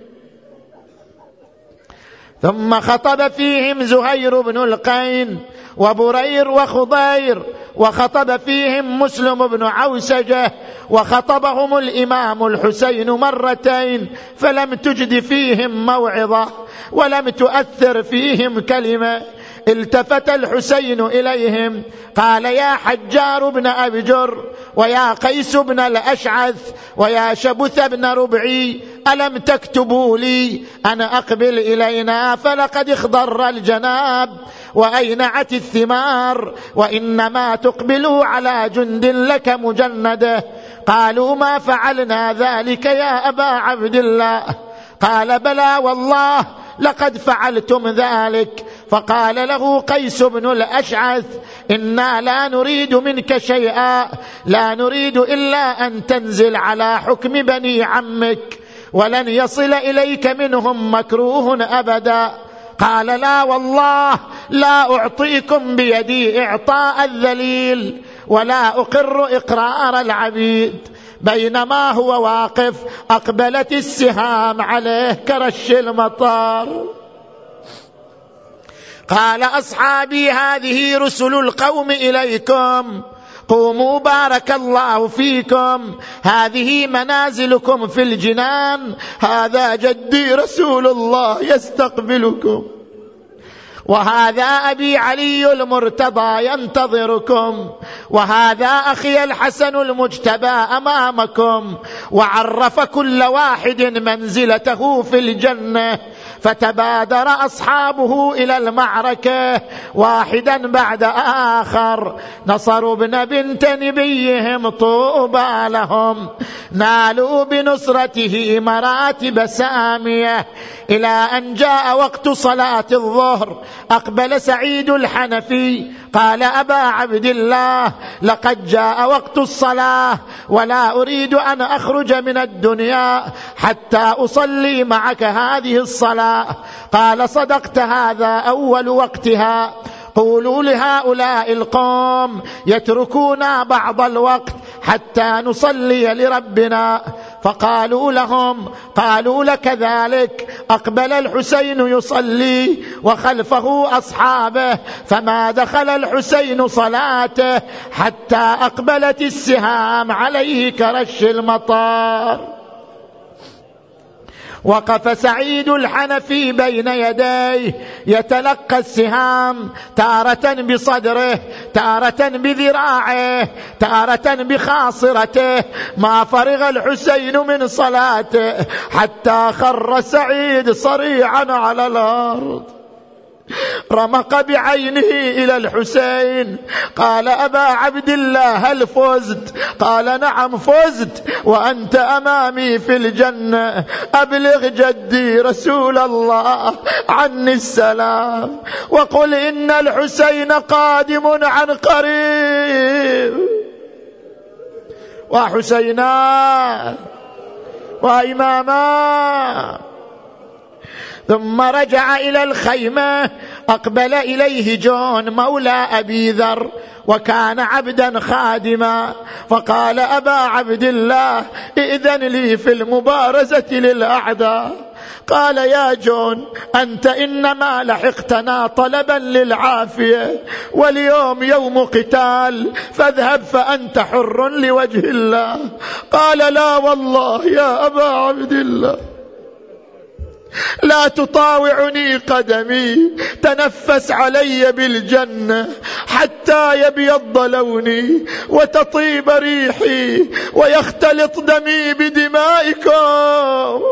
ثم خطب فيهم زهير بن القين وبرير وخضير، وخطب فيهم مسلم بن عوسجة، وخطبهم الإمام الحسين مرتين، فلم تجد فيهم موعظة ولم تؤثر فيهم كلمة. التفت الحسين إليهم قال: يا حجار بن أبجر، ويا قيس بن الأشعث، ويا شبث بن ربعي، ألم تكتبوا لي أن أقبل إلينا؟ فلقد اخضر الجناب وأينعت الثمار، وإنما تقبلوا على جند لك مجندة. قالوا: ما فعلنا ذلك يا أبا عبد الله؟ قال: بلى والله لقد فعلتم ذلك. فقال له قيس بن الأشعث: إنا لا نريد منك شيئا، لا نريد إلا أن تنزل على حكم بني عمك، ولن يصل إليك منهم مكروه أبدا. قال لا والله لا أعطيكم بيدي إعطاء الذليل ولا أقر إقرار العبيد. بينما هو واقف أقبلت السهام عليه كرش المطر. قال أصحابي هذه رسل القوم إليكم، قوموا بارك الله فيكم، هذه منازلكم في الجنان، هذا جدي رسول الله يستقبلكم، وهذا أبي علي المرتضى ينتظركم، وهذا أخي الحسن المجتبى أمامكم. وعرف كل واحد منزلته في الجنة. فتبادر أصحابه إلى المعركة واحدا بعد آخر. نصروا ابن بنت نبيهم طوبى لهم، نالوا بنصرته مراتب سامية، إلى أن جاء وقت صلاة الظهر. أقبل سعيد الحنفي قال أبا عبد الله لقد جاء وقت الصلاة ولا أريد أن أخرج من الدنيا حتى أصلي معك هذه الصلاة. قال صدقت، هذا أول وقتها. قولوا لهؤلاء القوم يتركونا بعض الوقت حتى نصلي لربنا. فقالوا لهم، قالوا لك ذلك. أقبل الحسين يصلي وخلفه أصحابه، فما دخل الحسين صلاته حتى أقبلت السهام عليه كرش المطر. وقف سعيد الحنفي بين يديه يتلقى السهام، تارة بصدره، تارة بذراعه، تارة بخاصرته. ما فرغ الحسين من صلاته حتى خر سعيد صريعا على الأرض. رمق بعينه إلى الحسين قال أبا عبد الله هل فزت؟ قال نعم فزت، وأنت أمامي في الجنة. أبلغ جدي رسول الله عني السلام، وقل إن الحسين قادم عن قريب. وحسينا وإماما. ثم رجع إلى الخيمة. أقبل إليه جون مولى أبي ذر، وكان عبدا خادما. فقال أبا عبد الله إذن لي في المبارزة للأعداء. قال يا جون أنت إنما لحقتنا طلبا للعافية، واليوم يوم قتال، فاذهب فأنت حر لوجه الله. قال لا والله يا أبا عبد الله لا تطاوعني قدمي، تنفس علي بالجنة حتى يبيض لوني وتطيب ريحي ويختلط دمي بدمائكم.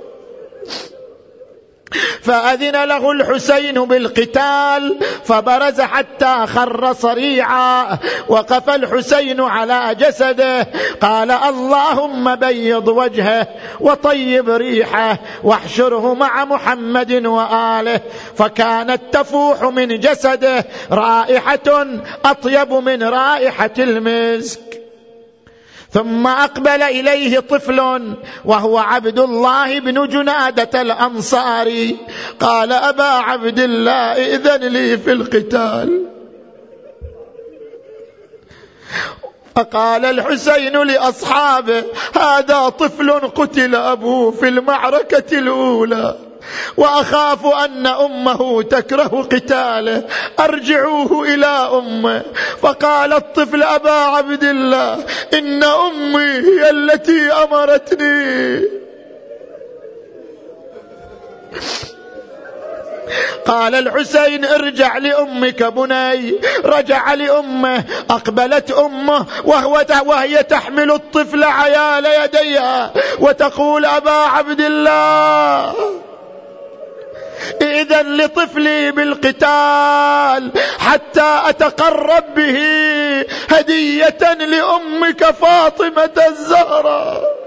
فأذن له الحسين بالقتال، فبرز حتى خر صريعا. وقف الحسين على جسده، قال اللهم بيض وجهه وطيب ريحه واحشره مع محمد وآله. فكانت تفوح من جسده رائحة أطيب من رائحة المسك. ثم أقبل إليه طفل وهو عبد الله بن جنادة الأنصاري. قال أبا عبد الله إذن لي في القتال. فقال الحسين لأصحابه هذا طفل قتل أبوه في المعركة الأولى، وأخاف أن أمه تكره قتاله، أرجعوه إلى أمه. فقال الطفل أبا عبد الله إن أمي هي التي أمرتني. قال الحسين ارجع لأمك بني. رجع لأمه. أقبلت أمه وهي تحمل الطفل عيال يديها وتقول أبا عبد الله إذن لطفلي بالقتال حتى أتقرب به هدية لأمك فاطمة الزهراء.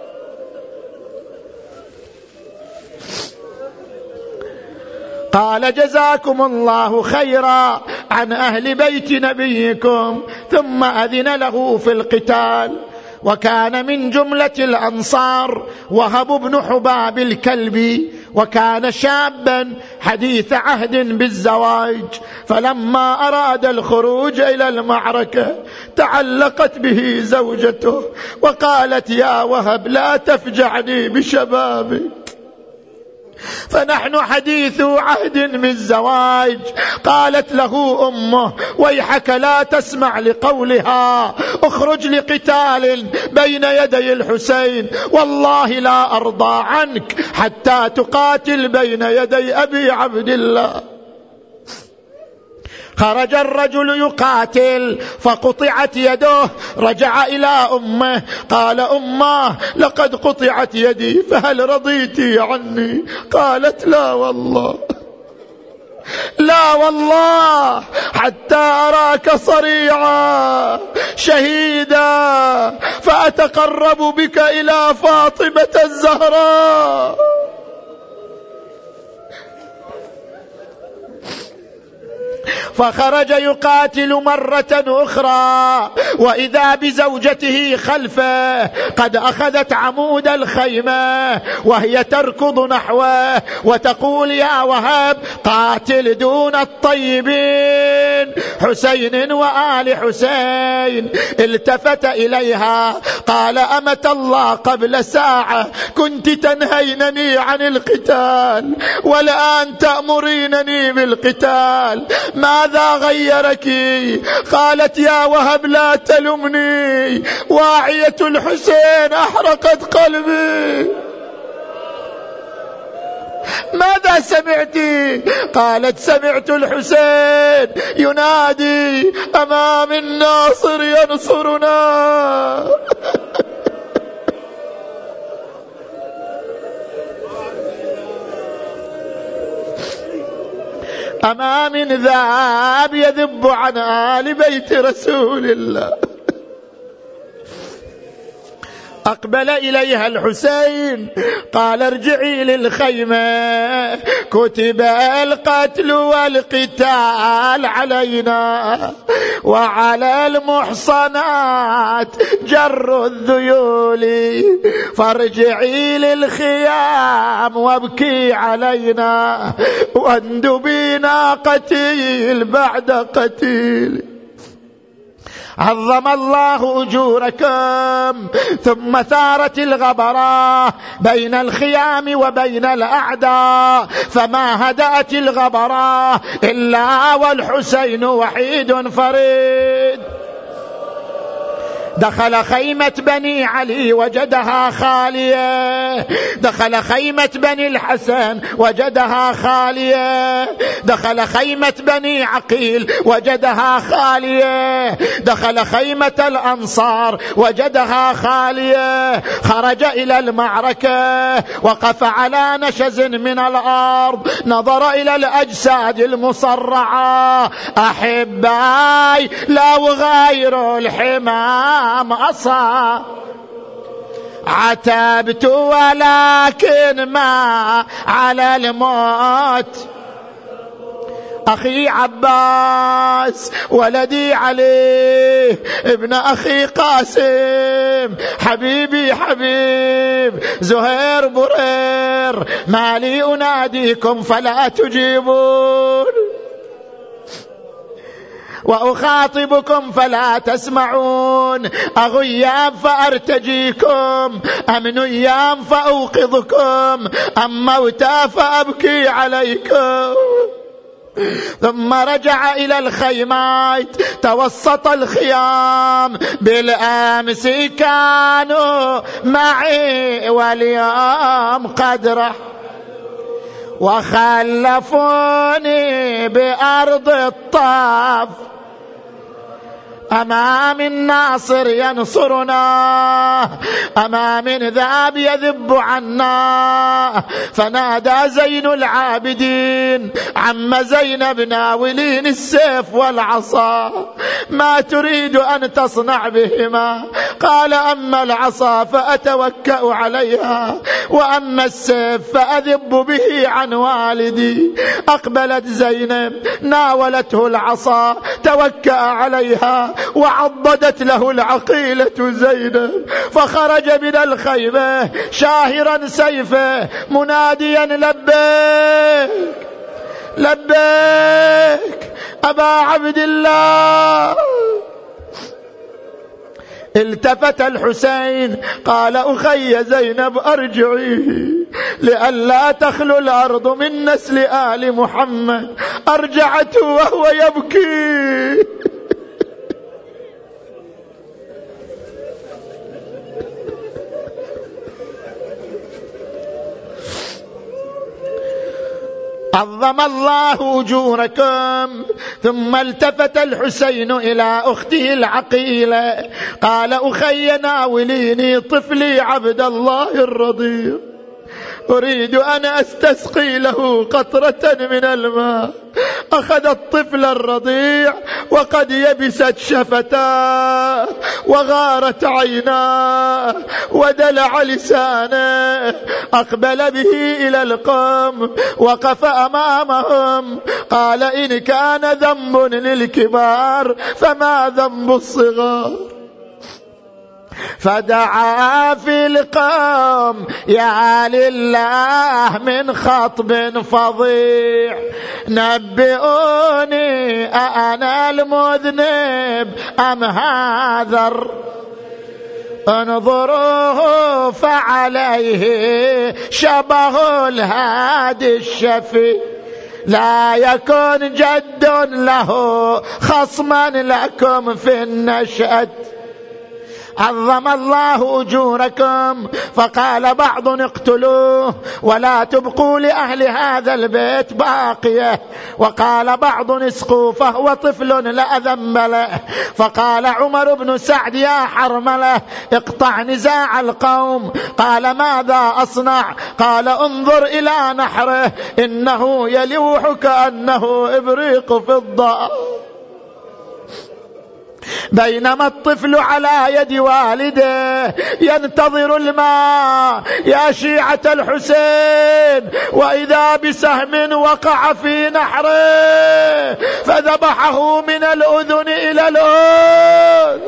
قال جزاكم الله خيرا، عن أهل بيت نبيكم، ثم أذن له في القتال. وكان من جملة الأنصار وهب بن حباب الكلبي، وكان شابا حديث عهد بالزواج، فلما أراد الخروج إلى المعركة تعلقت به زوجته وقالت: يا وهب لا تفجعني بشبابك، فنحن حديث عهد بالزواج. قالت له أمه: ويحك لا تسمع لقولها، اخرج لقتال بين يدي الحسين، والله لا أرضى عنك حتى تقاتل بين يدي أبي عبد الله. خرج الرجل يقاتل فقطعت يده، رجع إلى أمه قال: أمه لقد قطعت يدي، فهل رضيتي عني؟ قالت: لا والله، لا والله، حتى أراك صريعا شهيدا فأتقرب بك إلى فاطمة الزهراء. فخرج يقاتل مرة أخرى، وإذا بزوجته خلفه قد أخذت عمود الخيمة وهي تركض نحوه وتقول: يا وهب قاتل دون الطيبين حسين وآل حسين. التفت إليها قال: أمة الله، قبل ساعة كنت تنهينني عن القتال، والآن تأمرينني بالقتال، ماذا غيرك؟ قالت: يا وهب لا تلمني، واعية الحسين أحرقت قلبي. ماذا سمعت؟ قالت: سمعت الحسين ينادي: أمام الناصر ينصرنا. أما من ذاب يذب عن آل بيت رسول الله. أقبل إليها الحسين قال: ارجعي للخيمة، كتب القتل والقتال علينا، وعلى المحصنات جر الذيول، فارجعي للخيام وابكي علينا، واندبينا قتيل بعد قتيل. عظم الله أجوركم. ثم ثارت الغبرة بين الخيام وبين الأعداء، فما هدأت الغبرة إلا والحسين وحيد فريد. دخل خيمة بني علي وجدها خالية، دخل خيمة بني الحسن وجدها خالية، دخل خيمة بني عقيل وجدها خالية، دخل خيمة الأنصار وجدها خالية. خرج إلى المعركة، وقف على نشز من الأرض، نظر إلى الأجساد المصرعة: أحباي لو غير الحمام أصاب عتبت، ولكن ما على الموت. أخي عباس، ولدي علي، ابن أخي قاسم، حبيبي حبيب زهير برير، ما لي أناديكم فلا تجيبون، وأخاطبكم فلا تسمعون، أغيام فأرتجيكم، أم نيام فأوقظكم، أم موتى فأبكي عليكم. ثم رجع إلى الخيمات توسط الخيام: بالأمس كانوا معي واليوم قد رح، وخلفوني بأرض الطاف، أما من ناصر ينصرنا، أما من ذاب يذب عنا. فنادى زين العابدين عم زينب ناولين السيف والعصا، ما تريد أن تصنع بهما؟ قال أما العصا فأتوكأ عليها، وأما السيف فأذب به عن والدي. أقبلت زينب ناولته العصا، توكأ عليها وعضدت له العقيلة زينب، فخرج من الخيمة شاهرا سيفه مناديا لبيك لبيك أبا عبد الله. التفت الحسين قال أخي زينب أرجعي لئلا تخلو الأرض من نسل آل محمد. أرجعته وهو يبكي. عظم الله أجوركم. ثم التفت الحسين إلى أخته العقيلة قال أخي ناوليني طفلي عبد الله الرضيع، أريد أن أستسقي له قطرة من الماء. أخذ الطفل الرضيع وقد يبست شفتاه وغارت عيناه ودلع لسانه، أقبل به إلى القوم وقف أمامهم قال إن كان ذنب للكبار فما ذنب الصغار. فدعا في القوم يا لله من خطب فظيع، نبئوني أأنا المذنب أم هذا؟ انظروه فعليه شبه الهادي الشفي، لا يكن جد له خصما لكم في النشأة. عظم الله أجوركم. فقال بعض اقتلوه ولا تبقوا لأهل هذا البيت باقية، وقال بعض اسقوا فهو طفل لا ذنب له. فقال عمر بن سعد يا حرملة اقطع نزاع القوم. قال ماذا أصنع؟ قال انظر إلى نحره إنه يلوح كأنه إبريق فضة. بينما الطفل على يد والده ينتظر الماء يا شيعة الحسين، وإذا بسهم وقع في نحره فذبحه من الأذن إلى الأذن،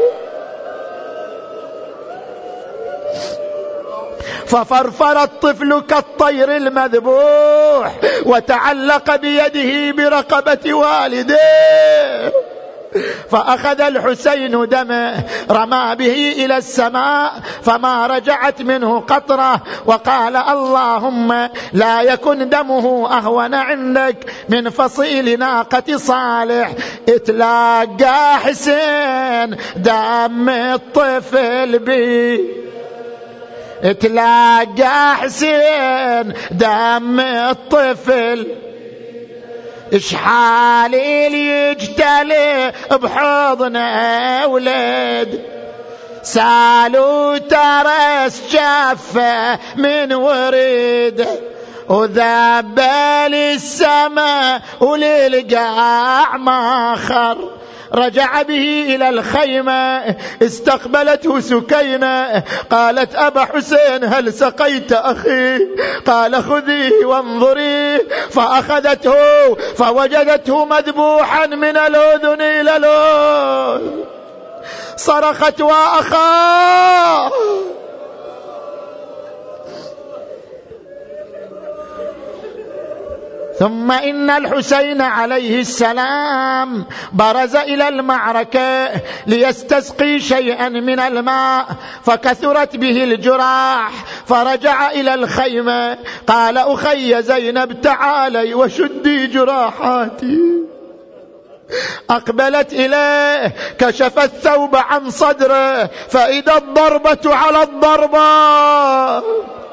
ففرفر الطفل كالطير المذبوح وتعلق بيده برقبة والده. فأخذ الحسين دمه رمى به إلى السماء فما رجعت منه قطرة، وقال اللهم لا يكن دمه أهون عندك من فصيل ناقة صالح. اتلاقى حسين دم الطفل بي، اتلاقى حسين دم الطفل، اشحالي يجتلي بحضن أولاد، سالوا ترس جفة من ورد، وذبل السماء وللقاع ماخر. رجع به إلى الخيمة، استقبلته سكينة قالت أبا حسين هل سقيت أخي؟ قال خذيه وانظريه. فأخذته فوجدته مذبوحا من الأذن إلى الأذن، صرخت وأخاه. ثم إن الحسين عليه السلام برز إلى المعركة ليستسقي شيئا من الماء، فكثرت به الجراح، فرجع إلى الخيمة قال أخي زينب تعالي وشدي جراحاتي. أقبلت إليه كشف الثوب عن صدره فإذا الضربة على الضربة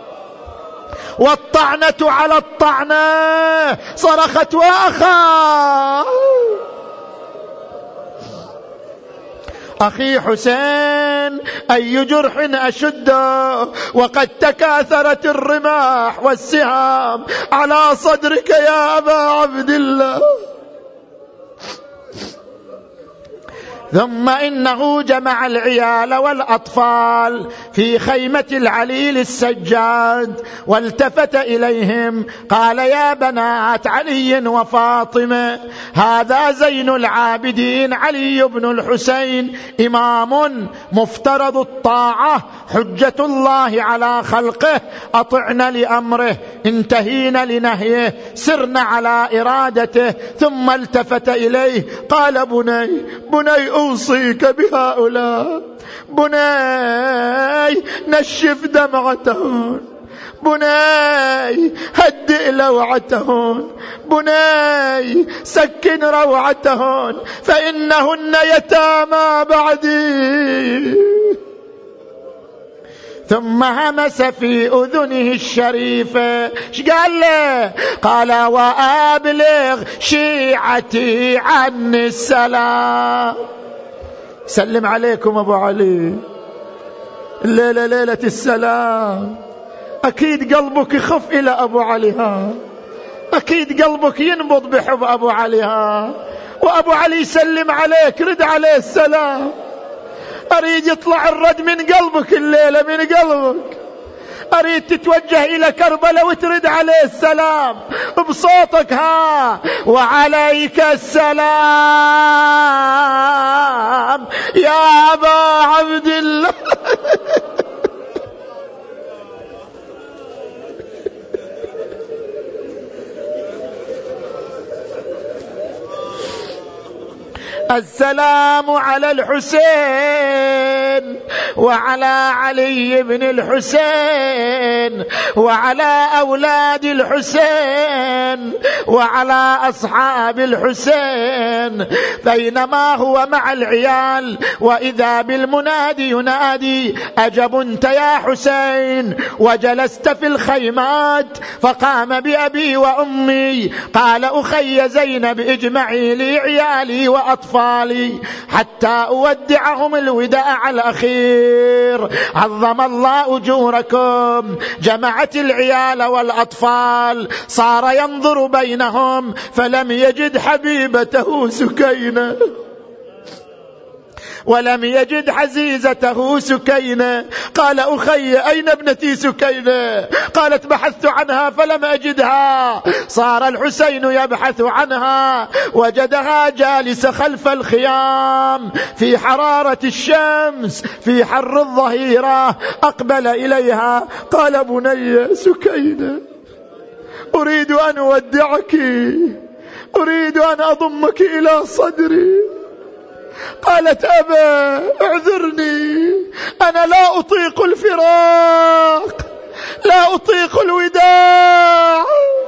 والطعنة على الطعنة، صرخت وأخاه. أخي حسين أي جرح أشده وقد تكاثرت الرماح والسهام على صدرك يا أبا عبد الله. ثم إنه جمع العيال والأطفال في خيمة العليل السجاد والتفت إليهم قال: يا بنات علي وفاطمة، هذا زين العابدين علي بن الحسين، إمام مفترض الطاعة، حجة الله على خلقه، أطعن لأمره، انتهين لنهيه، سرن على إرادته. ثم التفت إليه قال: بني أوصيك بهؤلاء، بني نشف دمعتهن، بني هدئ لوعتهن، بني سكن روعتهن، فإنهن يتامى بعدي. ثم همس في أذنه الشريفة. ايش قال له؟ قال: وأبلغ شيعتي عني السلام. سلم عليكم أبو علي، الليلة ليلة السلام. أكيد قلبك يخف إلى أبو علي، ها أكيد قلبك ينبض بحب أبو علي، ها وأبو علي يسلم عليك، رد عليه السلام. أريد يطلع الرد من قلبك الليلة، من قلبك. أريد تتوجه إلى كربلاء وترد عليه السلام بصوتك، ها وعليك السلام يا أبا عبد الله. السلام على الحسين وعلى علي بن الحسين وعلى أولاد الحسين وعلى أصحاب الحسين. بينما هو مع العيال وإذا بالمنادي ينادي: أجب أنت يا حسين، وجلست في الخيمات. فقام بأبي وأمي قال: أخي زينب، اجمعي لي عيالي وأطفالي حتى أودعهم الوداع الأخير، عظم الله أجوركم. جمعت العيال والأطفال، صار ينظر بينهم فلم يجد حبيبته سكينة ولم يجد عزيزته سكينة. قال: أخي أين ابنتي سكينة؟ قالت: بحثت عنها فلم أجدها. صار الحسين يبحث عنها، وجدها جالسة خلف الخيام في حرارة الشمس في حر الظهيرة. أقبل إليها قال: بني سكينة، أريد أن أودعك، أريد أن أضمك إلى صدري. قالت: أبا اعذرني، أنا لا أطيق الفراق، لا أطيق الوداع.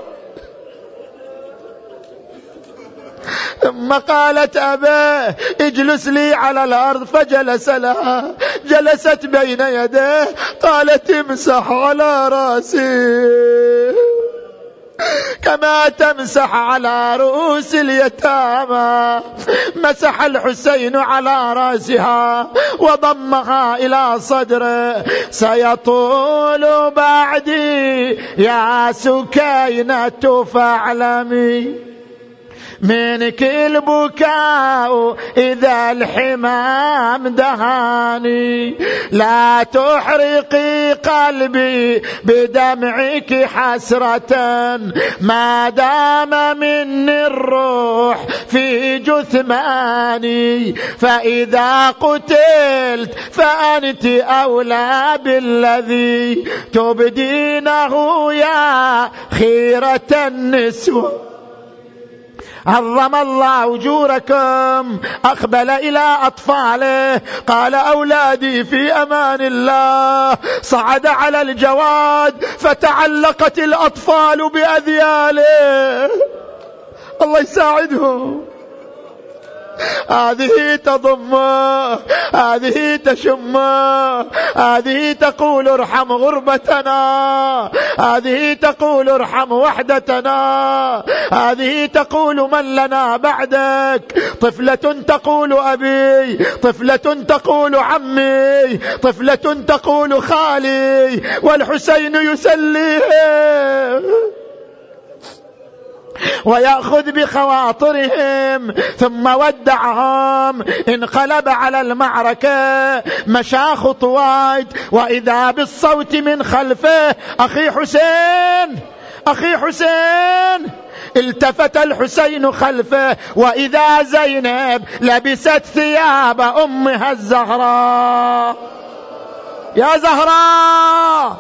ثم قالت: أبا اجلس لي على الأرض. فجلس لها، جلست بين يديه. قالت: امسح على رأسي كما تمسح على رؤوس اليتامى. مسح الحسين على رأسها وضمها إلى صدره. سيطول بعدي يا سكينة فاعلمي، منك البكاء إذا الحمام دهاني، لا تحرقي قلبي بدمعك حسرة، ما دام مني الروح في جثماني، فإذا قتلت فأنت أولى بالذي تبدينه يا خيرة النسوة. عظم الله أجوركم. أقبل إلى أطفاله قال: أولادي في أمان الله. صعد على الجواد فتعلقت الأطفال بأذياله. الله يساعدهم، هذه تضمه، هذه تشمه، هذه تقول ارحم غربتنا، هذه تقول ارحم وحدتنا، هذه تقول من لنا بعدك. طفلة تقول أبي، طفلة تقول عمي، طفلة تقول خالي، والحسين يسليه ويأخذ بخواطرهم ثم ودعهم. انقلب على المعركة، مشى خطوات، وإذا بالصوت من خلفه: أخي حسين، أخي حسين. التفت الحسين خلفه، وإذا زينب لبست ثياب أمها الزهراء. يا زهراء،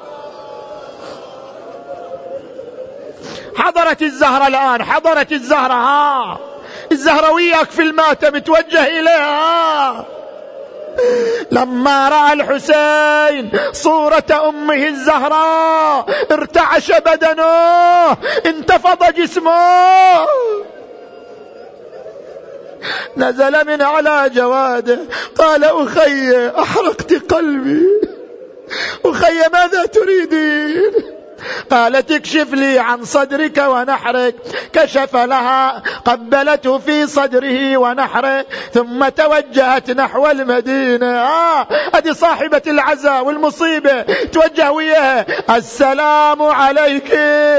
حضرت الزهرة الآن، حضرت الزهرة، الزهروية في الماتم توجه إليها. لما رأى الحسين صورة أمه الزهراء ارتعش بدنه، انتفض جسمه، نزل من على جواده، قال: أخي أحرقت قلبي، أخي ماذا تريدين؟ قالت: اكشف لي عن صدرك ونحرك. كشف لها، قبلته في صدره ونحره، ثم توجهت نحو المدينة. هذه صاحبة العزاء والمصيبة، توجه وياها: السلام عليك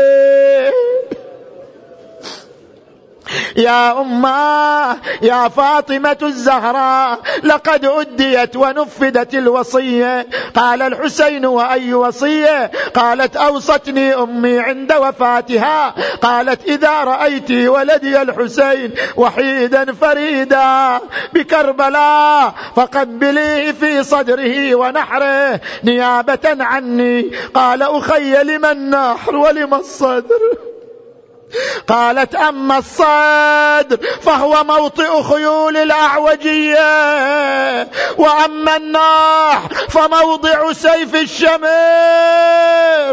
يا أمه، يا فاطمة الزهراء، لقد أديت ونفذت الوصية. قال الحسين: وأي وصية؟ قالت: أوصتني أمي عند وفاتها، قالت: إذا رأيت ولدي الحسين وحيدا فريدا بكربلاء فقبليه في صدره ونحره نيابة عني. قال: أخي لما النحر ولما الصدر؟ قالت: أما الصدر فهو موطئ خيول الأعوجية، وأما الناح فموضع سيف الشمر.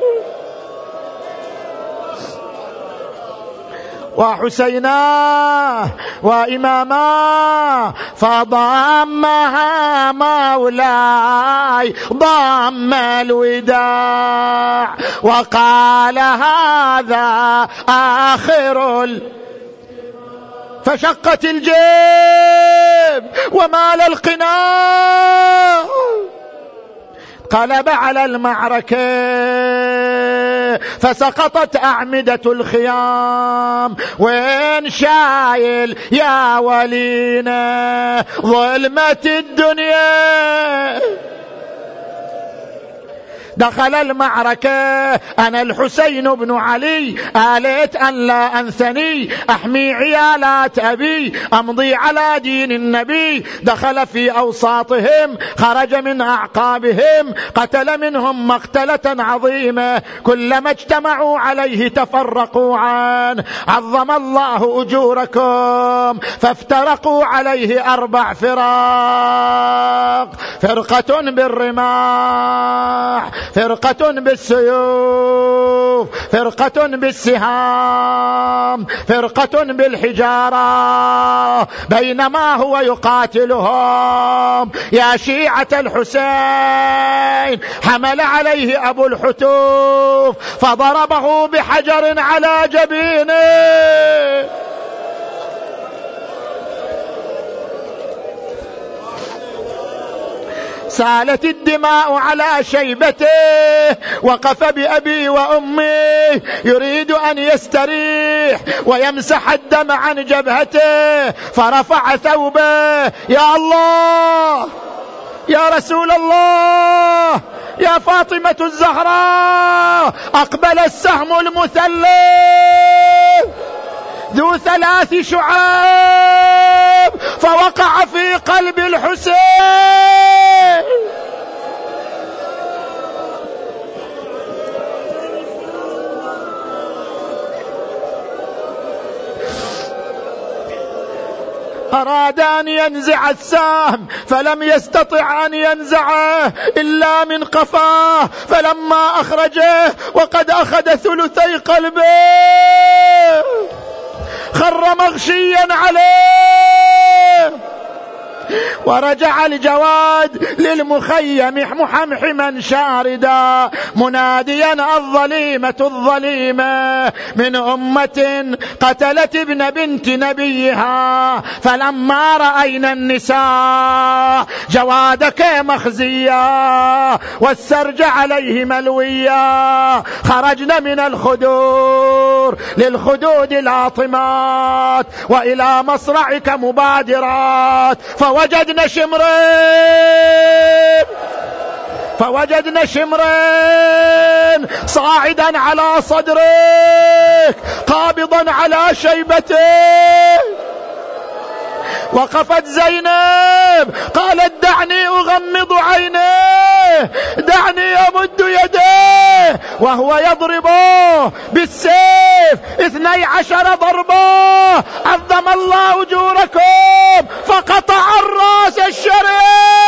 وحسينا وإماما فضمها مولاي ضم الوداع، وقال: هذا آخر فشقت الجيب ومال القناع. قلب على المعركة فسقطت أعمدة الخيام. وين شايل يا ولينا ظلمة الدنيا؟ دخل المعركة أنا الحسين بن علي، آليت أن لا أنثني، أحمي عيالات أبي، أمضي على دين النبي. دخل في أوساطهم، خرج من أعقابهم، قتل منهم مقتلة عظيمة، كلما اجتمعوا عليه تفرقوا عنه. عظم الله أجوركم، فافترقوا عليه 4 فراق: فرقة بالرماح، فرقة بالسيوف، فرقة بالسهام، فرقة بالحجارة. بينما هو يقاتلهم يا شيعة الحسين حمل عليه أبو الحتوف فضربه بحجر على جبينه. سالت الدماء على شيبته، وقف بأبي وأمي يريد أن يستريح ويمسح الدم عن جبهته، فرفع ثوبه: يا الله، يا رسول الله، يا فاطمة الزهراء. أقبل السهم المثلث ذو 3 شعاب فوقع في قلب الحسين. أراد أن ينزع السهم فلم يستطع أن ينزعه إلا من قفاه، فلما أخرجه وقد أخذ 2 قلبه خر مغشيا عليه. ورجع الجواد للمخيم محمحما شاردا مناديا الظليمة الظليمة من أمة قتلت ابن بنت نبيها. فلما رأينا النساء جوادك مخزيا والسرج عليه ملويا خرجنا من الخدور للخدود لاطمات وإلى مصرعك مبادرات فوجدنا شمرين صاعدا على صدرك قابضا على شيبته. وقفت زينب قالت دعني أغمض عينيه دعني أمد يديه وهو يضربه بالسيف 12 ضربة عظم الله أجوركم فقطع الرأس الشريف.